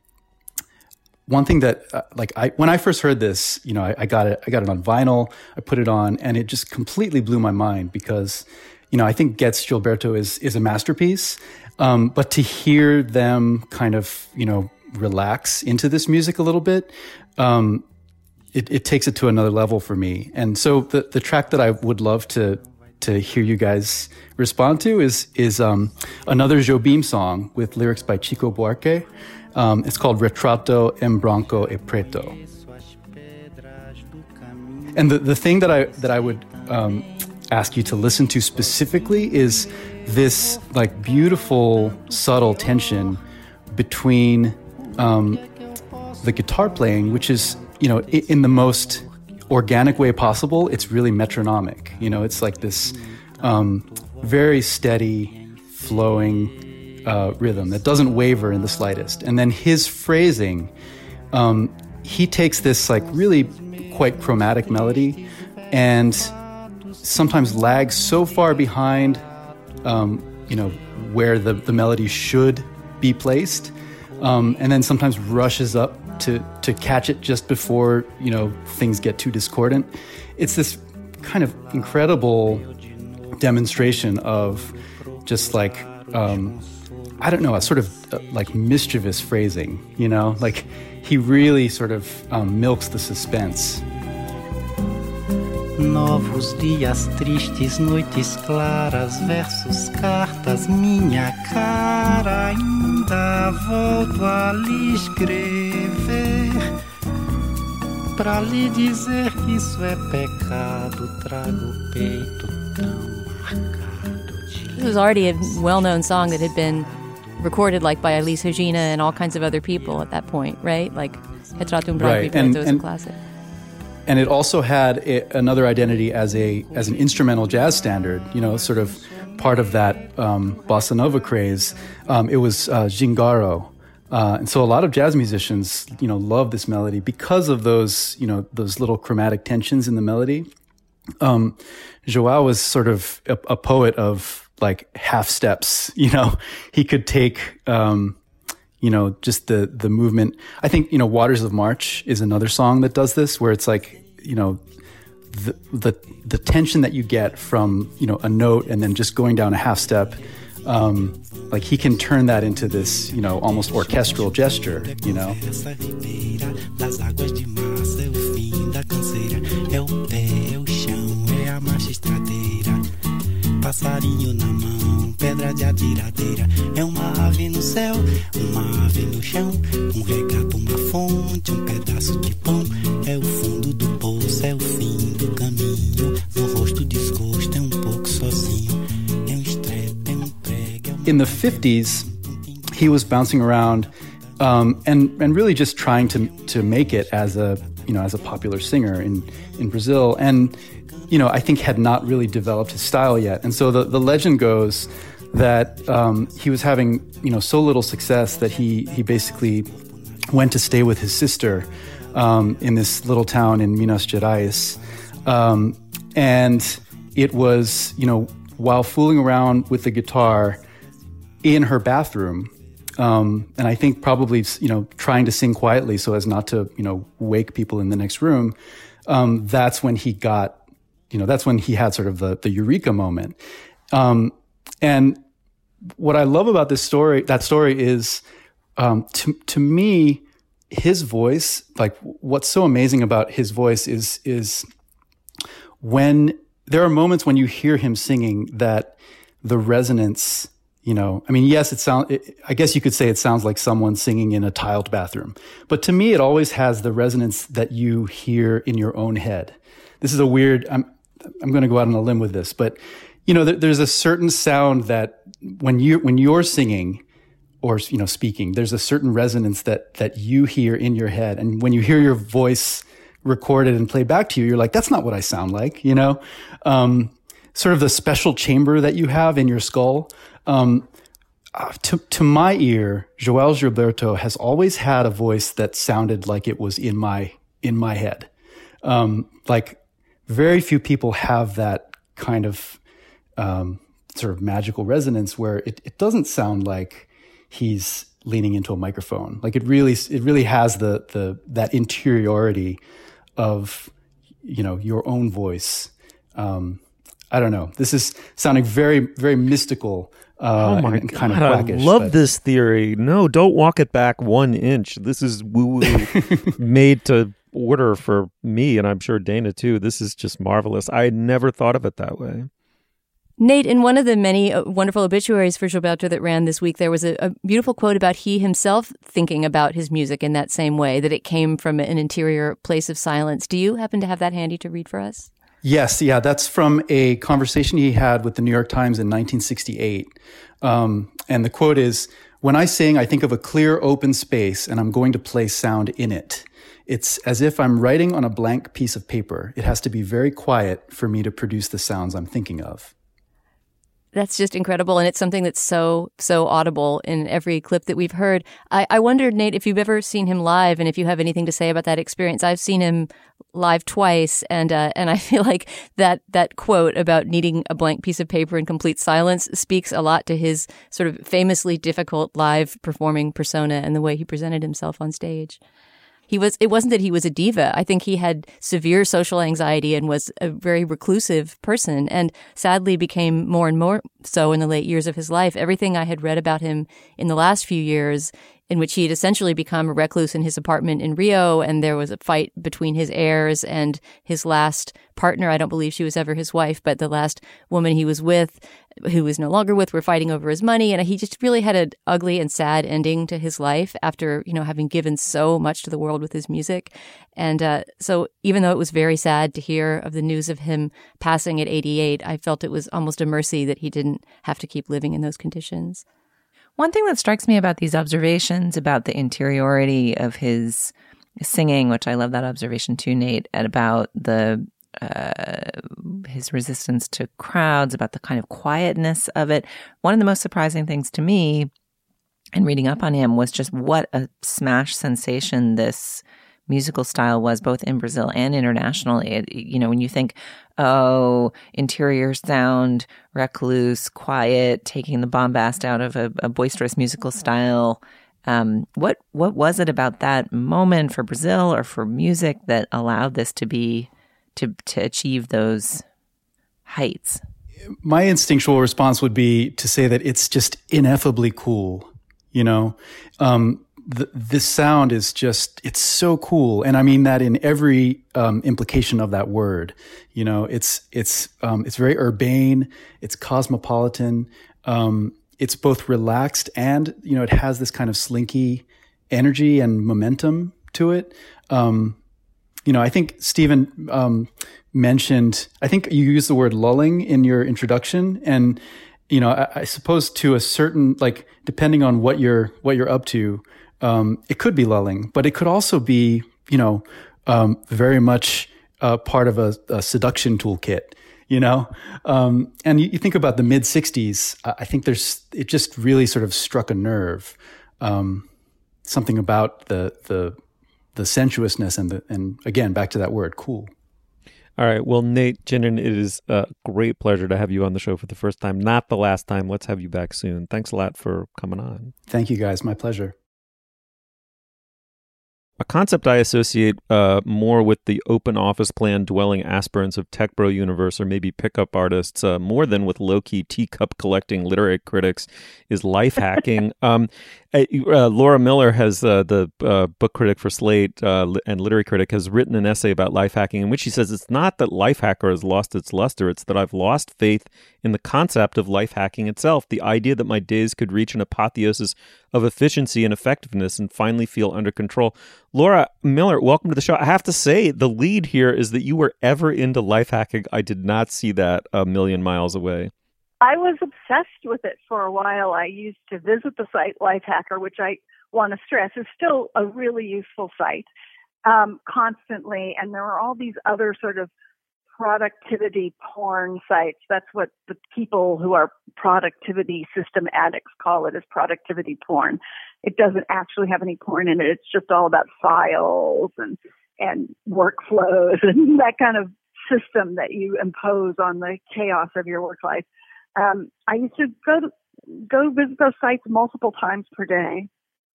one thing that, uh, like, I when I first heard this, you know, I, I got it, I got it on vinyl, I put it on, and it just completely blew my mind because, you know, I think Gets Gilberto is is a masterpiece. Um, but to hear them kind of, you know, relax into this music a little bit, um, it, it takes it to another level for me. And so the the track that I would love to to hear you guys respond to is is um, another Jobim song with lyrics by Chico Buarque. Um, it's called Retrato em Branco e Preto. And the, the thing that I that I would um, ask you to listen to specifically is this like beautiful, subtle tension between um, the guitar playing, which is, you know, in the most organic way possible. It's really metronomic. You know, it's like this um, very steady, flowing uh, rhythm that doesn't waver in the slightest. And then his phrasing, um, he takes this like really quite chromatic melody and sometimes lags so far behind, um, you know, where the, the melody should be placed, um, and then sometimes rushes up to to catch it just before, you know, things get too discordant. It's this kind of incredible demonstration of just like, um, I don't know, a sort of uh, like mischievous phrasing, you know, like he really sort of um, milks the suspense. Novos dias tristes, noites claras, versos, cartas, minha cara, ainda volto a lhe escrever, pra lhe dizer que isso é pecado, trago o peito tão marcado de... It was already a well-known song that had been recorded like by Elis Regina and all kinds of other people at that point, right? Like Retrato in Branco Right. y And- Preto is a and- classic. And it also had a, another identity as a as an instrumental jazz standard, you know, sort of part of that um, bossa nova craze. Um, it was uh, Gingaro. Uh, and so a lot of jazz musicians, you know, love this melody because of those, you know, those little chromatic tensions in the melody. Um, Joao was sort of a, a poet of like half steps, you know, he could take, um, you know, just the, the movement. I think, you know, Waters of March is another song that does this, where it's like, you know, the, the, the tension that you get from, you know, a note and then just going down a half step. Um, like he can turn that into this, you know, almost orchestral gesture, you know. Das águas de massa é o fim da canseira, é o pé, é o chão, é a marcha estradeira. Passarinho na mão, pedra de atiradeira, é uma ave no céu, uma ave no chão, um regato, uma fonte, um pedaço de pão, é o fundo do poço, é o fim do caminho, no rosto desgosto, é um pouco sozinho, é um estrepe, é um prego, é uma... In the fifties, he was bouncing around um, and and really just trying to to make it as a you know as a popular singer in in Brazil, and you know I think had not really developed his style yet. And so the the legend goes that um, he was having you know so little success that he he basically went to stay with his sister um, in this little town in Minas Gerais, um, and it was you know while fooling around with the guitar in her bathroom. Um, and I think probably, you know, trying to sing quietly so as not to, you know, wake people in the next room. Um, that's when he got, you know, that's when he had sort of the, the eureka moment. Um, and what I love about this story, that story is, um, to, to me, his voice, like what's so amazing about his voice is, is when there are moments when you hear him singing that the resonance, you know, I mean, yes, it sounds, I guess you could say it sounds like someone singing in a tiled bathroom. But to me, it always has the resonance that you hear in your own head. This is a weird, I'm, I'm going to go out on a limb with this, but, you know, there, there's a certain sound that when you, when you're singing or, you know, speaking, there's a certain resonance that, that you hear in your head. And when you hear your voice recorded and played back to you, you're like, that's not what I sound like, you know? Um, sort of the special chamber that you have in your skull. Um, uh, to, to my ear, João Gilberto has always had a voice that sounded like it was in my, in my head. Um, like very few people have that kind of, um, sort of magical resonance where it, it doesn't sound like he's leaning into a microphone. Like it really, it really has the, the, that interiority of, you know, your own voice. Um, I don't know. This is sounding very, very mystical. Uh, oh my and, and kind God, of quackish, I love but... this theory. No, don't walk it back one inch. This is woo-woo made to order for me, and I'm sure Dana too. This is just marvelous. I had never thought of it that way. Nate, in one of the many uh, wonderful obituaries for Gilberto that ran this week, there was a, a beautiful quote about he himself thinking about his music in that same way, that it came from an interior place of silence. Do you happen to have that handy to read for us? Yes, yeah, that's from a conversation he had with the New York Times in nineteen sixty-eight. Um, and the quote is, "When I sing, I think of a clear, open space, and I'm going to play sound in it. It's as if I'm writing on a blank piece of paper. It has to be very quiet for me to produce the sounds I'm thinking of." That's just incredible. And it's something that's so, so audible in every clip that we've heard. I, I wondered, Nate, if you've ever seen him live and if you have anything to say about that experience. I've seen him live twice. And, uh, and I feel like that, that quote about needing a blank piece of paper in complete silence speaks a lot to his sort of famously difficult live performing persona and the way he presented himself on stage. He was, it wasn't that he was a diva. I think he had severe social anxiety and was a very reclusive person, and sadly became more and more so in the late years of his life. Everything I had read about him in the last few years, in which he had essentially become a recluse in his apartment in Rio, and there was a fight between his heirs and his last partner. I don't believe she was ever his wife, but the last woman he was with, who was no longer with, were fighting over his money. And he just really had an ugly and sad ending to his life after, you know, having given so much to the world with his music. And uh, so even though it was very sad to hear of the news of him passing at eighty-eight, I felt it was almost a mercy that he didn't have to keep living in those conditions. One thing that strikes me about these observations about the interiority of his singing, which I love that observation too, Nate, and about the uh, his resistance to crowds, about the kind of quietness of it. One of the most surprising things to me in reading up on him was just what a smash sensation this musical style was, both in Brazil and internationally. It, you know, when you think, oh, interior sound, recluse, quiet, taking the bombast out of a, a boisterous musical style, um, what what was it about that moment for Brazil or for music that allowed this to be to to achieve those heights? My instinctual response would be to say that it's just ineffably cool. You know, um, th- this sound is just, it's so cool. And I mean that in every um, implication of that word. You know, it's, it's, um, it's very urbane, it's cosmopolitan, um, it's both relaxed and, you know, it has this kind of slinky energy and momentum to it. Um, you know, I think Stephen um, mentioned, I think you used the word lulling in your introduction, and you know, I, I suppose to a certain, like, depending on what you're what you're up to, um, it could be lulling, but it could also be, you know, um, very much uh, part of a, a seduction toolkit. You know, um, and you, you think about the mid sixties. I think there's it just really sort of struck a nerve, um, something about the the the sensuousness and the and again back to that word, cool. All right. Well, Nate Ginnin, it is a great pleasure to have you on the show for the first time. Not the last time. Let's have you back soon. Thanks a lot for coming on. Thank you, guys. My pleasure. A concept I associate uh, more with the open office plan dwelling aspirants of Tech Bro universe, or maybe pickup artists, uh, more than with low-key teacup collecting literary critics, is life hacking. um, uh, Laura Miller, has uh, the uh, book critic for Slate uh, and literary critic, has written an essay about life hacking in which she says it's not that life hacker has lost its luster, it's that I've lost faith in the concept of life hacking itself, the idea that my days could reach an apotheosis of efficiency and effectiveness and finally feel under control. Laura Miller, welcome to the show. I have to say, the lead here is that you were ever into life hacking. I did not see that a million miles away. I was obsessed with it for a while. I used to visit the site Lifehacker, which I want to stress is still a really useful site, um, constantly. And there are all these other sort of productivity porn sites. That's what the people who are productivity system addicts call it, is productivity porn. It doesn't actually have any porn in it. It's just all about files and, and workflows and that kind of system that you impose on the chaos of your work life. Um, I used to go to, go visit those sites multiple times per day.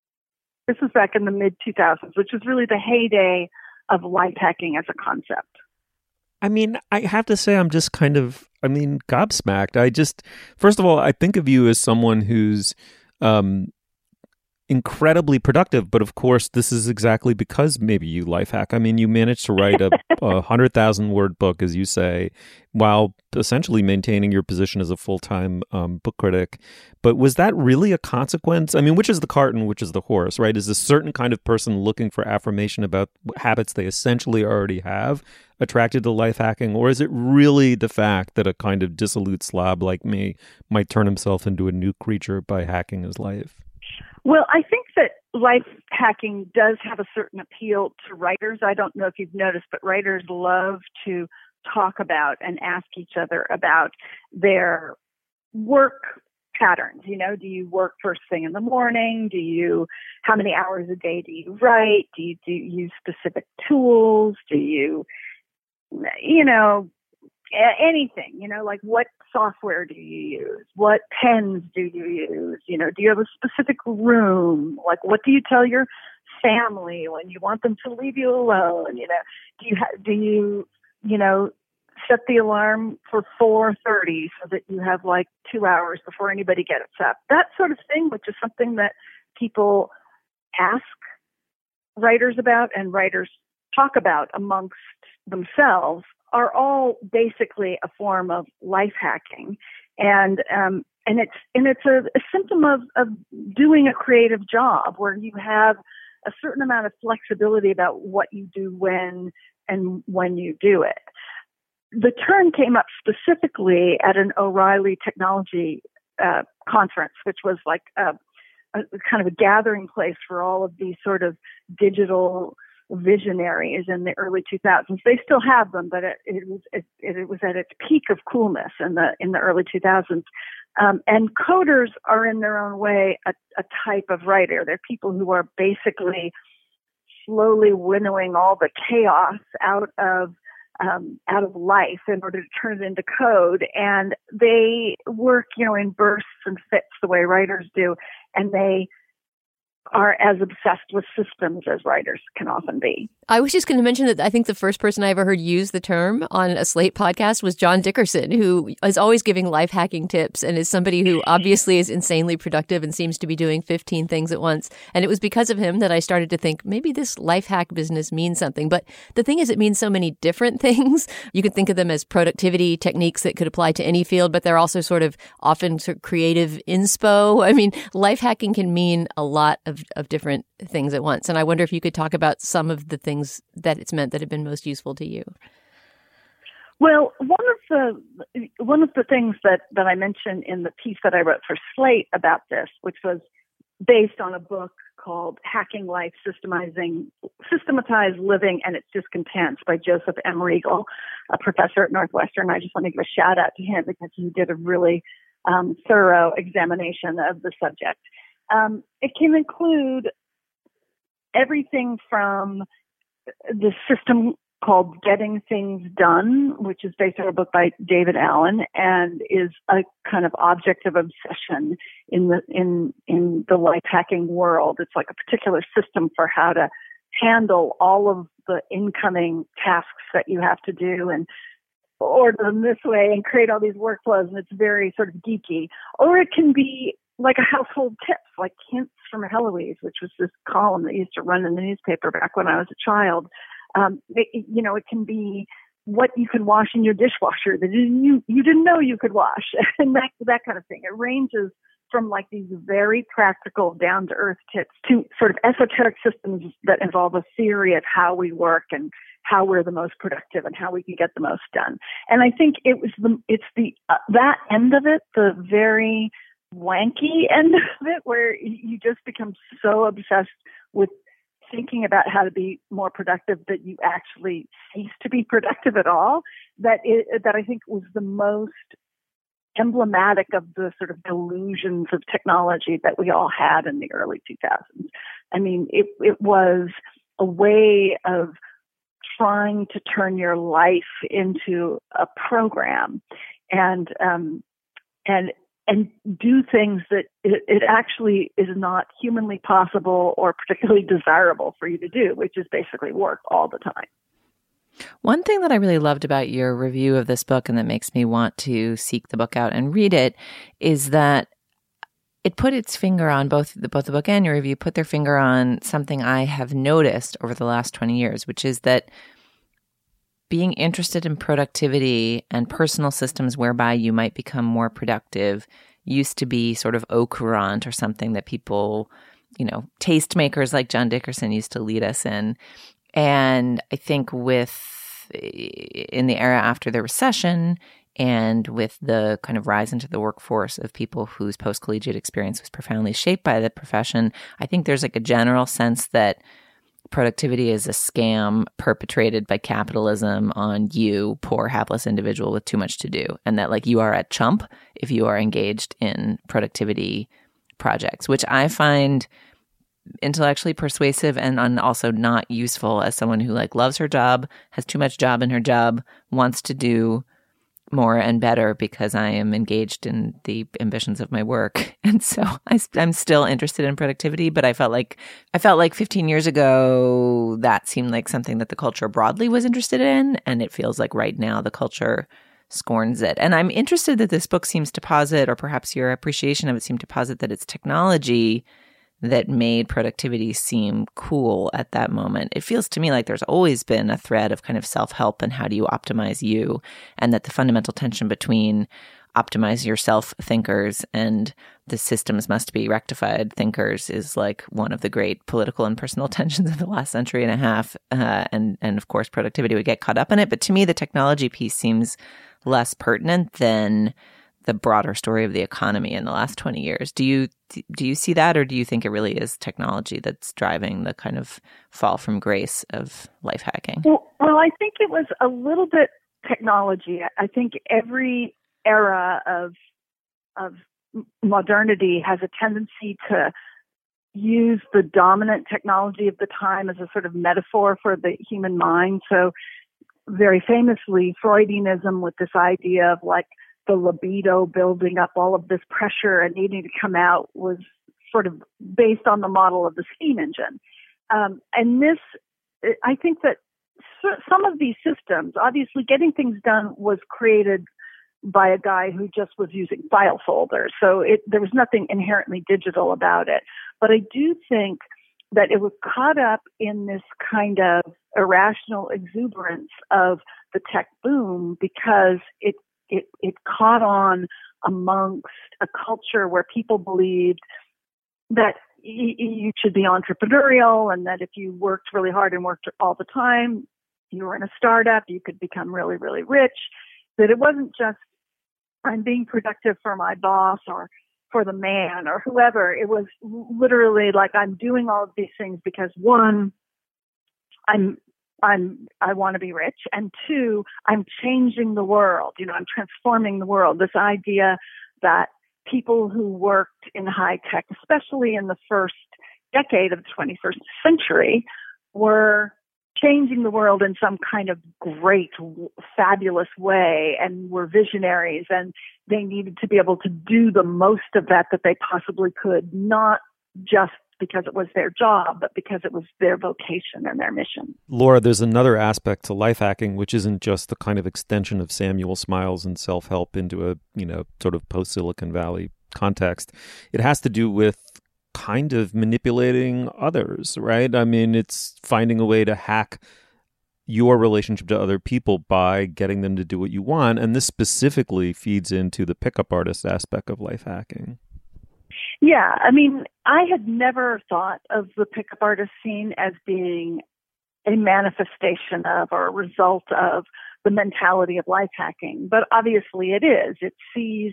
This was back in the mid two thousands, which was really the heyday of life hacking as a concept. I mean, I have to say I'm just kind of, I mean, gobsmacked. I just, first of all, I think of you as someone who's um, incredibly productive. But of course, this is exactly because maybe you life hack. I mean, you managed to write a, a one hundred thousand word book, as you say, while essentially maintaining your position as a full-time um, book critic. But was that really a consequence? I mean, which is the cart and which is the horse, right? Is a certain kind of person looking for affirmation about habits they essentially already have attracted to life hacking? Or is it really the fact that a kind of dissolute slob like me might turn himself into a new creature by hacking his life? Well, I think that life hacking does have a certain appeal to writers. I don't know if you've noticed, but writers love to talk about and ask each other about their work patterns. You know, do you work first thing in the morning? Do you, how many hours a day do you write? Do you, do you use specific tools? Do you, you know, anything, you know, like what software do you use? What pens do you use? You know, do you have a specific room? Like, what do you tell your family when you want them to leave you alone? You know, do you, ha- do you, you know, set the alarm for four thirty so that you have like two hours before anybody gets up? That sort of thing, which is something that people ask writers about and writers talk about amongst themselves, are all basically a form of life hacking. And um, and it's and it's a, a symptom of, of doing a creative job where you have a certain amount of flexibility about what you do when and when you do it. The term came up specifically at an O'Reilly technology uh, conference, which was like a, a kind of a gathering place for all of these sort of digital visionaries in the early two thousands. They still have them, but it, it was it, it was at its peak of coolness in the in the early two thousands. Um, and coders are in their own way a, a type of writer. They're people who are basically slowly winnowing all the chaos out of um, out of life in order to turn it into code. And they work, you know, in bursts and fits the way writers do, and they are as obsessed with systems as writers can often be. I was just going to mention that I think the first person I ever heard use the term on a Slate podcast was John Dickerson, who is always giving life hacking tips and is somebody who obviously is insanely productive and seems to be doing fifteen things at once. And it was because of him that I started to think maybe this life hack business means something. But the thing is, it means so many different things. You could think of them as productivity techniques that could apply to any field, but they're also sort of often sort of creative inspo. I mean, life hacking can mean a lot of, of different things at once. And I wonder if you could talk about some of the things that it's meant that have been most useful to you. Well, one of the one of the things that, that I mentioned in the piece that I wrote for Slate about this, which was based on a book called Hacking Life, Systemizing, Systematized Living and Its Discontents by Joseph M. Riegel, a professor at Northwestern. I just want to give a shout out to him because he did a really um, thorough examination of the subject. Um, it can include everything from the system called Getting Things Done, which is based on a book by David Allen and is a kind of object of obsession in the in in the life hacking world. It's like a particular system for how to handle all of the incoming tasks that you have to do and order them this way and create all these workflows, and it's very sort of geeky. Or it can be like a household tips, like Hints from Heloise, which was this column that used to run in the newspaper back when I was a child. Um, it, you know, it can be what you can wash in your dishwasher that you you didn't know you could wash, and that that kind of thing. It ranges from like these very practical, down to earth tips to sort of esoteric systems that involve a theory of how we work and how we're the most productive and how we can get the most done. And I think it was the it's the uh, that end of it, the very wanky end of it, where you just become so obsessed with thinking about how to be more productive that you actually cease to be productive at all, that it, that I think was the most emblematic of the sort of delusions of technology that we all had in the early two thousands. I mean, it, it was a way of trying to turn your life into a program and um, and and do things that it, it actually is not humanly possible or particularly desirable for you to do, which is basically work all the time. One thing that I really loved about your review of this book and that makes me want to seek the book out and read it is that it put its finger on, both the, both the book and your review put their finger on something I have noticed over the last twenty years, which is that being interested in productivity and personal systems whereby you might become more productive used to be sort of au courant or something that people, you know, tastemakers like John Dickerson used to lead us in. And I think with, in the era after the recession and with the kind of rise into the workforce of people whose post-collegiate experience was profoundly shaped by the profession, I think there's like a general sense that productivity is a scam perpetrated by capitalism on you, poor, hapless individual with too much to do. And that like you are a chump if you are engaged in productivity projects, which I find intellectually persuasive and also not useful as someone who like loves her job, has too much job in her job, wants to do more and better because I am engaged in the ambitions of my work. And so I, I'm still interested in productivity, but I felt like I felt like fifteen years ago that seemed like something that the culture broadly was interested in, and it feels like right now the culture scorns it. And I'm interested that this book seems to posit, or perhaps your appreciation of it seemed to posit, that it's technology that made productivity seem cool at that moment. It feels to me like there's always been a thread of kind of self-help and how do you optimize you, and that the fundamental tension between optimize yourself thinkers and the systems must be rectified thinkers is like one of the great political and personal tensions of the last century and a half. Uh, and, and of course, productivity would get caught up in it. But to me, the technology piece seems less pertinent than the broader story of the economy in the last twenty years. Do you do you see that, or do you think it really is technology that's driving the kind of fall from grace of life hacking? Well, well I think it was a little bit technology. I think every era of of modernity has a tendency to use the dominant technology of the time as a sort of metaphor for the human mind. So very famously, Freudianism with this idea of like the libido building up all of this pressure and needing to come out was sort of based on the model of the steam engine. Um, and this, I think that some of these systems, obviously getting things done was created by a guy who just was using file folders. So it, there was nothing inherently digital about it. But I do think that it was caught up in this kind of irrational exuberance of the tech boom because it it, it caught on amongst a culture where people believed that y- you should be entrepreneurial and that if you worked really hard and worked all the time, you were in a startup, you could become really, really rich. That it wasn't just I'm being productive for my boss or for the man or whoever. It was literally like I'm doing all of these things because one, I'm I'm I want to be rich, and two, I'm changing the world. You know, I'm transforming the world. This idea that people who worked in high tech, especially in the first decade of the twenty-first century, were changing the world in some kind of great, fabulous way and were visionaries, and they needed to be able to do the most of that that they possibly could, not just because it was their job, but because it was their vocation and their mission. Laura, there's another aspect to life hacking, which isn't just the kind of extension of Samuel Smiles and self-help into a, you know, sort of post-Silicon Valley context. It has to do with kind of manipulating others, right? I mean, it's finding a way to hack your relationship to other people by getting them to do what you want. And this specifically feeds into the pickup artist aspect of life hacking. Yeah, I mean, I had never thought of the pickup artist scene as being a manifestation of or a result of the mentality of life hacking, but obviously it is. It sees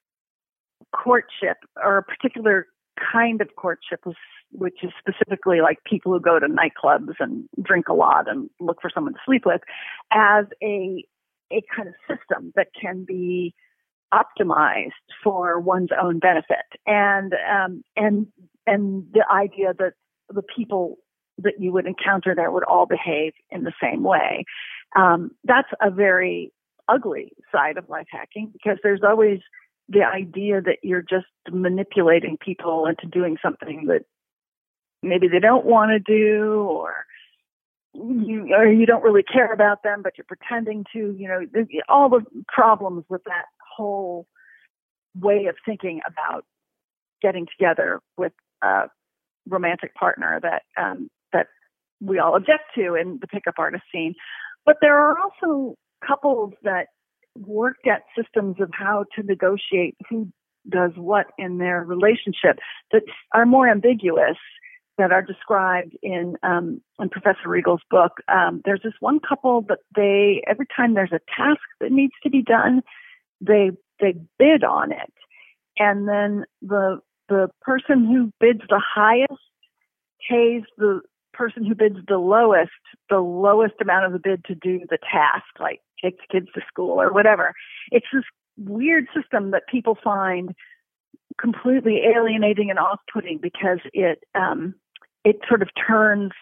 courtship, or a particular kind of courtship, which is specifically like people who go to nightclubs and drink a lot and look for someone to sleep with, as a a kind of system that can be optimized for one's own benefit, and um, and and the idea that the people that you would encounter there would all behave in the same way. Um, that's a very ugly side of life hacking, because there's always the idea that you're just manipulating people into doing something that maybe they don't want to do, or you or you don't really care about them, but you're pretending to. You know, all the problems with that whole way of thinking about getting together with a romantic partner that um, that we all object to in the pickup artist scene. But there are also couples that worked at systems of how to negotiate who does what in their relationship that are more ambiguous, that are described in um, in Professor Riegel's book. Um, there's this one couple that they, every time there's a task that needs to be done, they they bid on it, and then the the person who bids the highest pays the person who bids the lowest the lowest amount of the bid to do the task, like take the kids to school or whatever. It's this weird system that people find completely alienating and off-putting, because it um, it sort of turns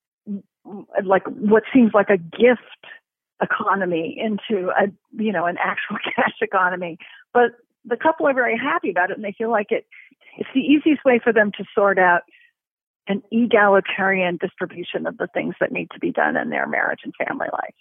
like what seems like a gift economy into a you know an actual cash economy. But the couple are very happy about it, and they feel like it it's the easiest way for them to sort out an egalitarian distribution of the things that need to be done in their marriage and family life.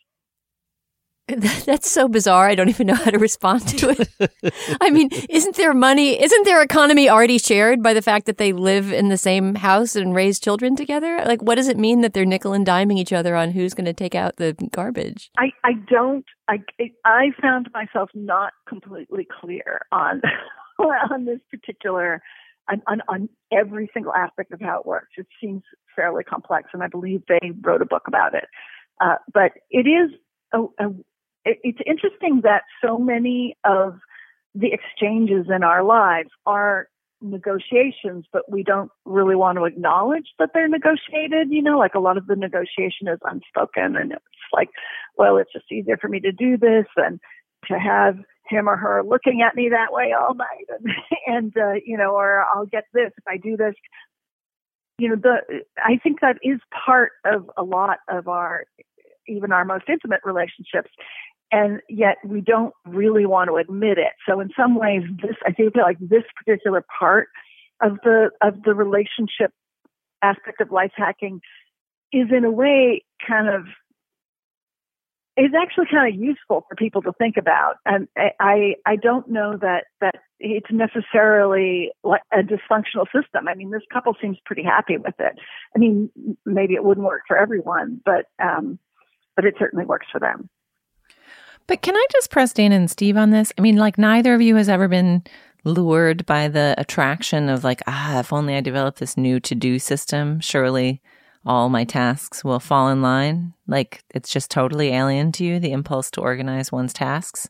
That's so bizarre. I don't even know how to respond to it. I mean, isn't their money, isn't their economy already shared by the fact that they live in the same house and raise children together? Like, what does it mean that they're nickel and diming each other on who's going to take out the garbage? I, I don't, I, I found myself not completely clear on, on this particular, on, on, on every single aspect of how it works. It seems fairly complex, and I believe they wrote a book about it. Uh, but it is a, a It's interesting that so many of the exchanges in our lives are negotiations, but we don't really want to acknowledge that they're negotiated. You know, like a lot of the negotiation is unspoken, and it's like, well, it's just easier for me to do this than to have him or her looking at me that way all night, and, and uh, you know, or I'll get this if I do this. You know, the I think that is part of a lot of our, even our most intimate relationships, and yet we don't really want to admit it. So in some ways, this I feel like this particular part of the of the relationship aspect of life hacking is in a way kind of is actually kind of useful for people to think about. And I I don't know that that it's necessarily like a dysfunctional system. I mean, this couple seems pretty happy with it. I mean, maybe it wouldn't work for everyone, but um, but it certainly works for them. But can I just press Dana and Steve on this? I mean, like, neither of you has ever been lured by the attraction of like, ah, if only I developed this new to-do system, surely all my tasks will fall in line. Like, it's just totally alien to you, the impulse to organize one's tasks.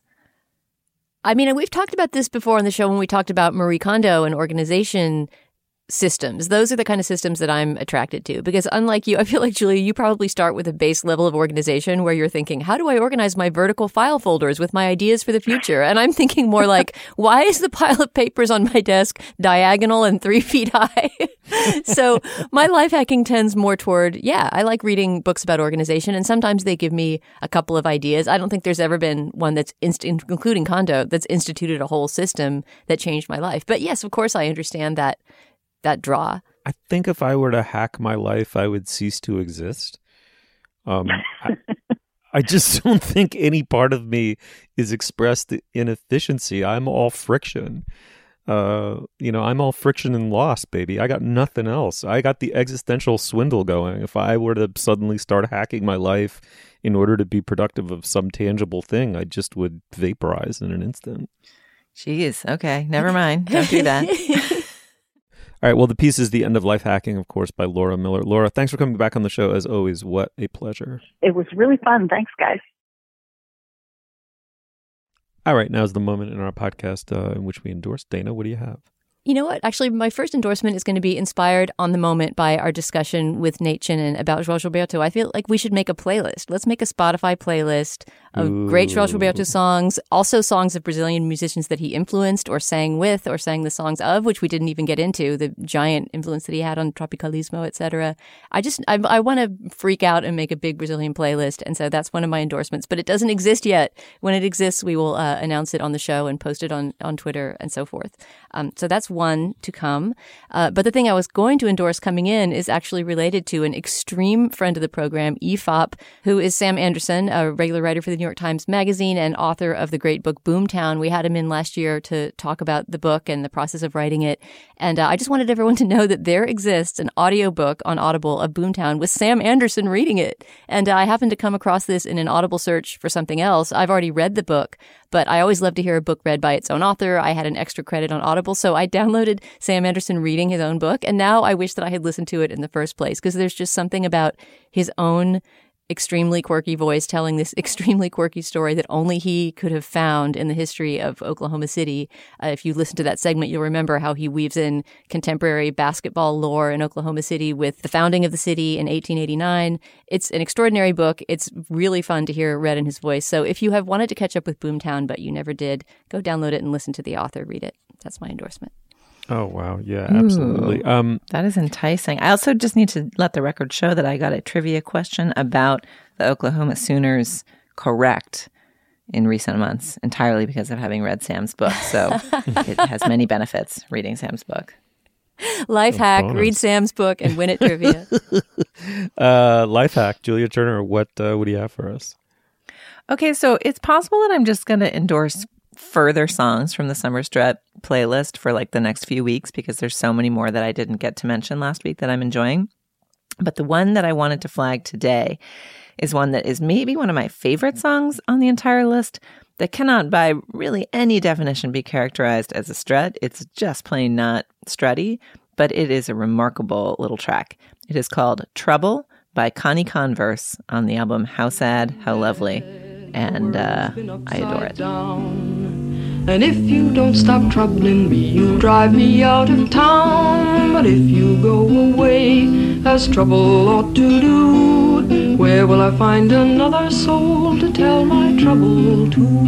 I mean, we've talked about this before on the show when we talked about Marie Kondo and organization systems. Those are the kind of systems that I'm attracted to, because unlike you, I feel like, Julia, you probably start with a base level of organization where you're thinking, how do I organize my vertical file folders with my ideas for the future? And I'm thinking more like, why is the pile of papers on my desk diagonal and three feet high? So my life hacking tends more toward, yeah, I like reading books about organization, and sometimes they give me a couple of ideas. I don't think there's ever been one that's, inst- including Kondo, that's instituted a whole system that changed my life. But yes, of course, I understand that that draw. I think if I were to hack my life, I would cease to exist. Um, I, I just don't think any part of me is expressed in efficiency. I'm all friction. Uh, you know, I'm all friction and loss, baby. I got nothing else. I got the existential swindle going. If I were to suddenly start hacking my life in order to be productive of some tangible thing, I just would vaporize in an instant. Jeez. Okay. Never mind. Don't do that. All right, well, the piece is The End of Life Hacking, of course, by Laura Miller. Laura, thanks for coming back on the show. As always, what a pleasure. It was really fun. Thanks, guys. All right, now's the moment in our podcast uh, in which we endorse. Dana, what do you have? You know what? Actually, my first endorsement is going to be inspired on the moment by our discussion with Nate Chinnan about João Gilberto. I feel like we should make a playlist. Let's make a Spotify playlist of Ooh. great João Gilberto songs, also songs of Brazilian musicians that he influenced or sang with or sang the songs of, which we didn't even get into, the giant influence that he had on Tropicalismo, et cetera. I just, I, I want to freak out and make a big Brazilian playlist, and so that's one of my endorsements. But it doesn't exist yet. When it exists, we will uh, announce it on the show and post it on, on Twitter and so forth. Um, so that's one to come. Uh, but the thing I was going to endorse coming in is actually related to an extreme friend of the program, E F O P, who is Sam Anderson, a regular writer for the New York Times Magazine and author of the great book Boomtown. We had him in last year to talk about the book and the process of writing it. And uh, I just wanted everyone to know that there exists an audiobook on Audible of Boomtown with Sam Anderson reading it. And uh, I happened to come across this in an Audible search for something else. I've already read the book, but I always love to hear a book read by its own author. I had an extra credit on Audible, so I downloaded Sam Anderson reading his own book, and now I wish that I had listened to it in the first place, because there's just something about his own extremely quirky voice telling this extremely quirky story that only he could have found in the history of Oklahoma City. Uh, if you listen to that segment, you'll remember how he weaves in contemporary basketball lore in Oklahoma City with the founding of the city in eighteen eighty-nine. It's an extraordinary book. It's really fun to hear read in his voice. So if you have wanted to catch up with Boomtown, but you never did, go download it and listen to the author read it. That's my endorsement. Oh, wow. Yeah, absolutely. Ooh, um, that is enticing. I also just need to let the record show that I got a trivia question about the Oklahoma Sooners correct in recent months, entirely because of having read Sam's book. So it has many benefits, reading Sam's book. Life hack, bonus. Read Sam's book and win it trivia. uh, life hack, Julia Turner, what, uh, what do you have for us? Okay, so it's possible that I'm just going to endorse further songs from the Summer Strut playlist for like the next few weeks, because there's so many more that I didn't get to mention last week that I'm enjoying. But the one that I wanted to flag today is one that is maybe one of my favorite songs on the entire list that cannot by really any definition be characterized as a strut. It's just plain not strutty, but it is a remarkable little track. It is called Trouble by Connie Converse on the album How Sad, How Lovely. And uh, I adore it. And if you don't stop troubling me, you'll drive me out of town. But if you go away, as trouble ought to do, where will I find another soul to tell my trouble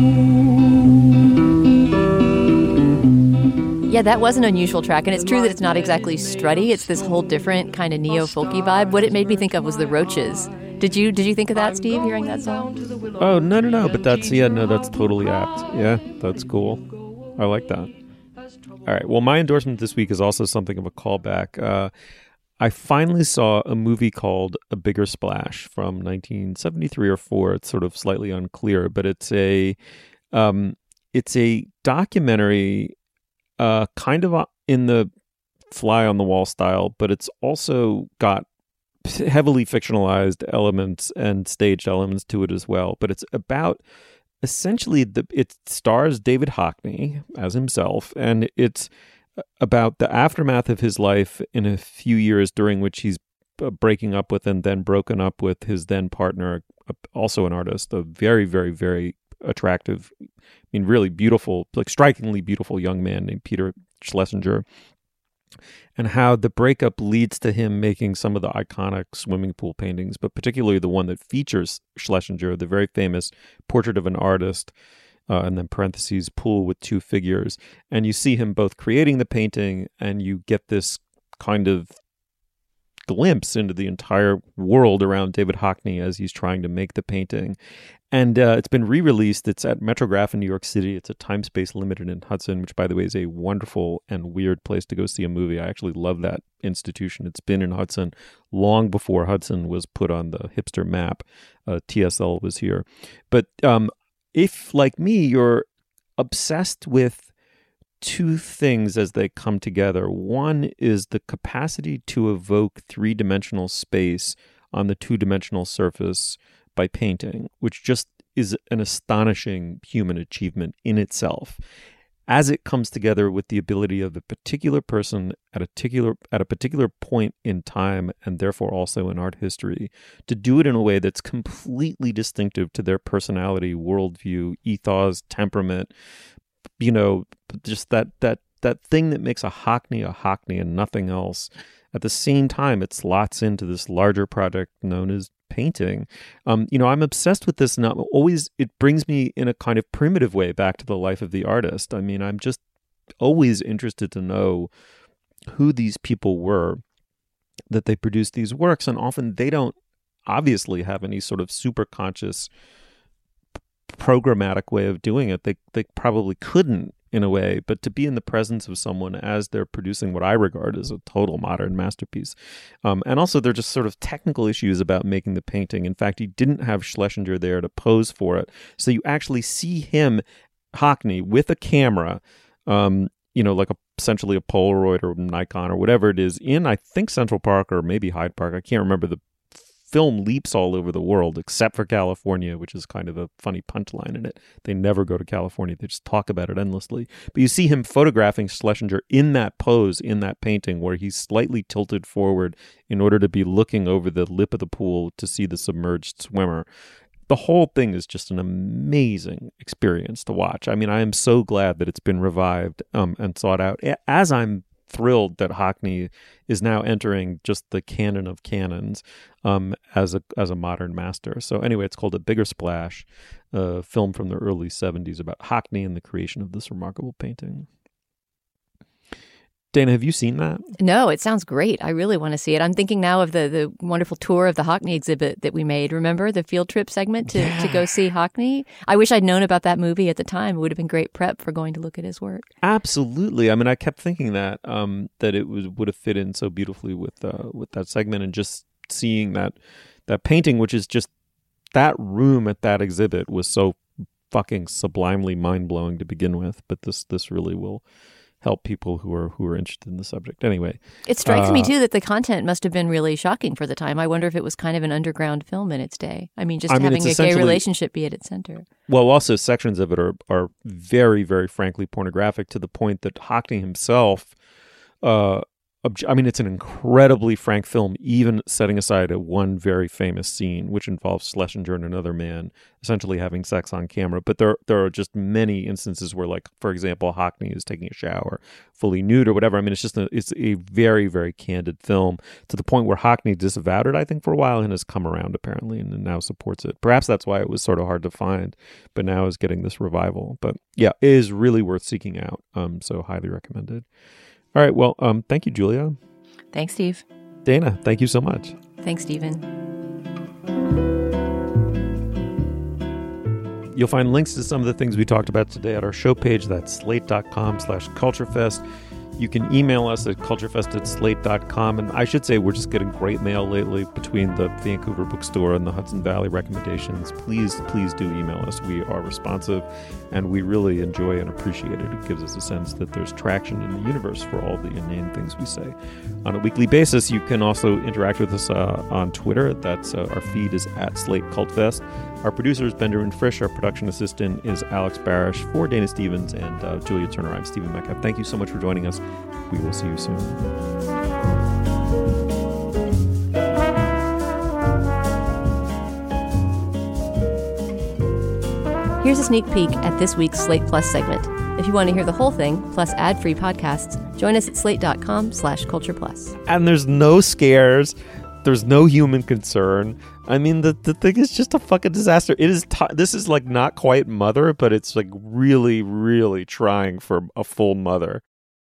to? Yeah, that was an unusual track, and it's true that it's not exactly strutty. It's this whole different kind of neo-folky vibe. What it made me think of was the Roaches. Did you did you think of that, Steve, hearing that song? Oh, no, no, no, but that's, yeah, no, that's totally apt. Yeah, that's cool. I like that. All right, well, my endorsement this week is also something of a callback. Uh, I finally saw a movie called A Bigger Splash from nineteen seventy-three or four. It's sort of slightly unclear, but it's a um, it's a documentary uh, kind of in the fly on the wall style, but it's also got heavily fictionalized elements and staged elements to it as well. But it's about essentially the it stars David Hockney as himself, and it's about the aftermath of his life in a few years during which he's breaking up with and then broken up with his then partner, also an artist, a very, very, very attractive, I mean, really beautiful, like strikingly beautiful young man named Peter Schlesinger. And how the breakup leads to him making some of the iconic swimming pool paintings, but particularly the one that features Schlesinger, the very famous Portrait of an Artist, uh, and then parentheses, pool with two figures. And you see him both creating the painting, and you get this kind of glimpse into the entire world around David Hockney as he's trying to make the painting. And uh, it's been re-released. It's at Metrograph in New York City. It's a Time Space Limited in Hudson, which, by the way, is a wonderful and weird place to go see a movie. I actually love that institution. It's been in Hudson long before Hudson was put on the hipster map. Uh, T S L was here. But um, if, like me, you're obsessed with two things as they come together. One is the capacity to evoke three-dimensional space on the two-dimensional surface by painting, which just is an astonishing human achievement in itself, as it comes together with the ability of a particular person at a particular at a particular point in time, and therefore also in art history, to do it in a way that's completely distinctive to their personality, worldview, ethos, temperament. You know, just that that that thing that makes a Hockney a Hockney and nothing else. At the same time, it slots into this larger project known as painting. Um, you know, I'm obsessed with this. Not always, it brings me in a kind of primitive way back to the life of the artist. I mean, I'm just always interested to know who these people were that they produced these works, and often they don't obviously have any sort of super conscious programmatic way of doing it. They they probably couldn't, in a way, but to be in the presence of someone as they're producing what I regard as a total modern masterpiece. Um, and also there are just sort of technical issues about making the painting. In fact, he didn't have Schlesinger there to pose for it. So you actually see him, Hockney, with a camera, um, you know, like a, essentially a Polaroid or Nikon or whatever it is, in, I think, Central Park or maybe Hyde Park. I can't remember. The film leaps all over the world except for California, which is kind of a funny punchline in it. They never go to California. They just talk about it endlessly. But you see him photographing Schlesinger in that pose, in that painting, where he's slightly tilted forward in order to be looking over the lip of the pool to see the submerged swimmer. The whole thing is just an amazing experience to watch. I mean, I am so glad that it's been revived um, and sought out, as I'm thrilled that Hockney is now entering just the canon of canons um, as a as a modern master. So anyway, it's called A Bigger Splash, a film from the early seventies about Hockney and the creation of this remarkable painting. Dana, have you seen that? No, it sounds great. I really want to see it. I'm thinking now of the, the wonderful tour of the Hockney exhibit that we made. Remember the field trip segment to, yeah. to go see Hockney? I wish I'd known about that movie at the time. It would have been great prep for going to look at his work. Absolutely. I mean, I kept thinking that um, that it was, would have fit in so beautifully with uh, with that segment, and just seeing that that painting, which is just that room at that exhibit, was so fucking sublimely mind blowing to begin with. But this this really will help people who are who are interested in the subject. Anyway, it strikes uh, me too that the content must have been really shocking for the time. I wonder if it was kind of an underground film in its day. I mean, just I mean, having a gay relationship be at its center. Well, also sections of it are are very, very frankly pornographic, to the point that Hockney himself uh, obj- I mean, it's an incredibly frank film, even setting aside a one very famous scene, which involves Schlesinger and another man essentially having sex on camera. But there, there are just many instances where, like, for example, Hockney is taking a shower fully nude or whatever. I mean, it's just a, it's a very, very candid film to the point where Hockney disavowed it, I think, for a while and has come around apparently and now supports it. Perhaps that's why it was sort of hard to find, but now is getting this revival. But yeah, it is really worth seeking out. Um, so highly recommended. All right. Well, um, thank you, Julia. Thanks, Steve. Dana, thank you so much. Thanks, Stephen. You'll find links to some of the things we talked about today at our show page. That's slate.com slash culturefest. You can email us at culturefest at slate dot com. And I should say we're just getting great mail lately between the Vancouver Bookstore and the Hudson Valley recommendations. Please, please do email us. We are responsive and we really enjoy and appreciate it. It gives us a sense that there's traction in the universe for all the inane things we say. On a weekly basis, you can also interact with us uh, on Twitter. That's uh, our feed is at Slate Cultfest. Our producer is Benjamin Frisch. Our production assistant is Alex Barish. For Dana Stevens and uh, Julia Turner, I'm Stephen Metcalf. Thank you so much for joining us. We will see you soon. Here's a sneak peek at this week's Slate Plus segment. If you want to hear the whole thing, plus ad-free podcasts, join us at slate.com slash culture plus. And there's no scares. There's no human concern. I mean, the, the thing is just a fucking disaster. It is. T- this is like not quite Mother, but it's like really, really trying for a full Mother.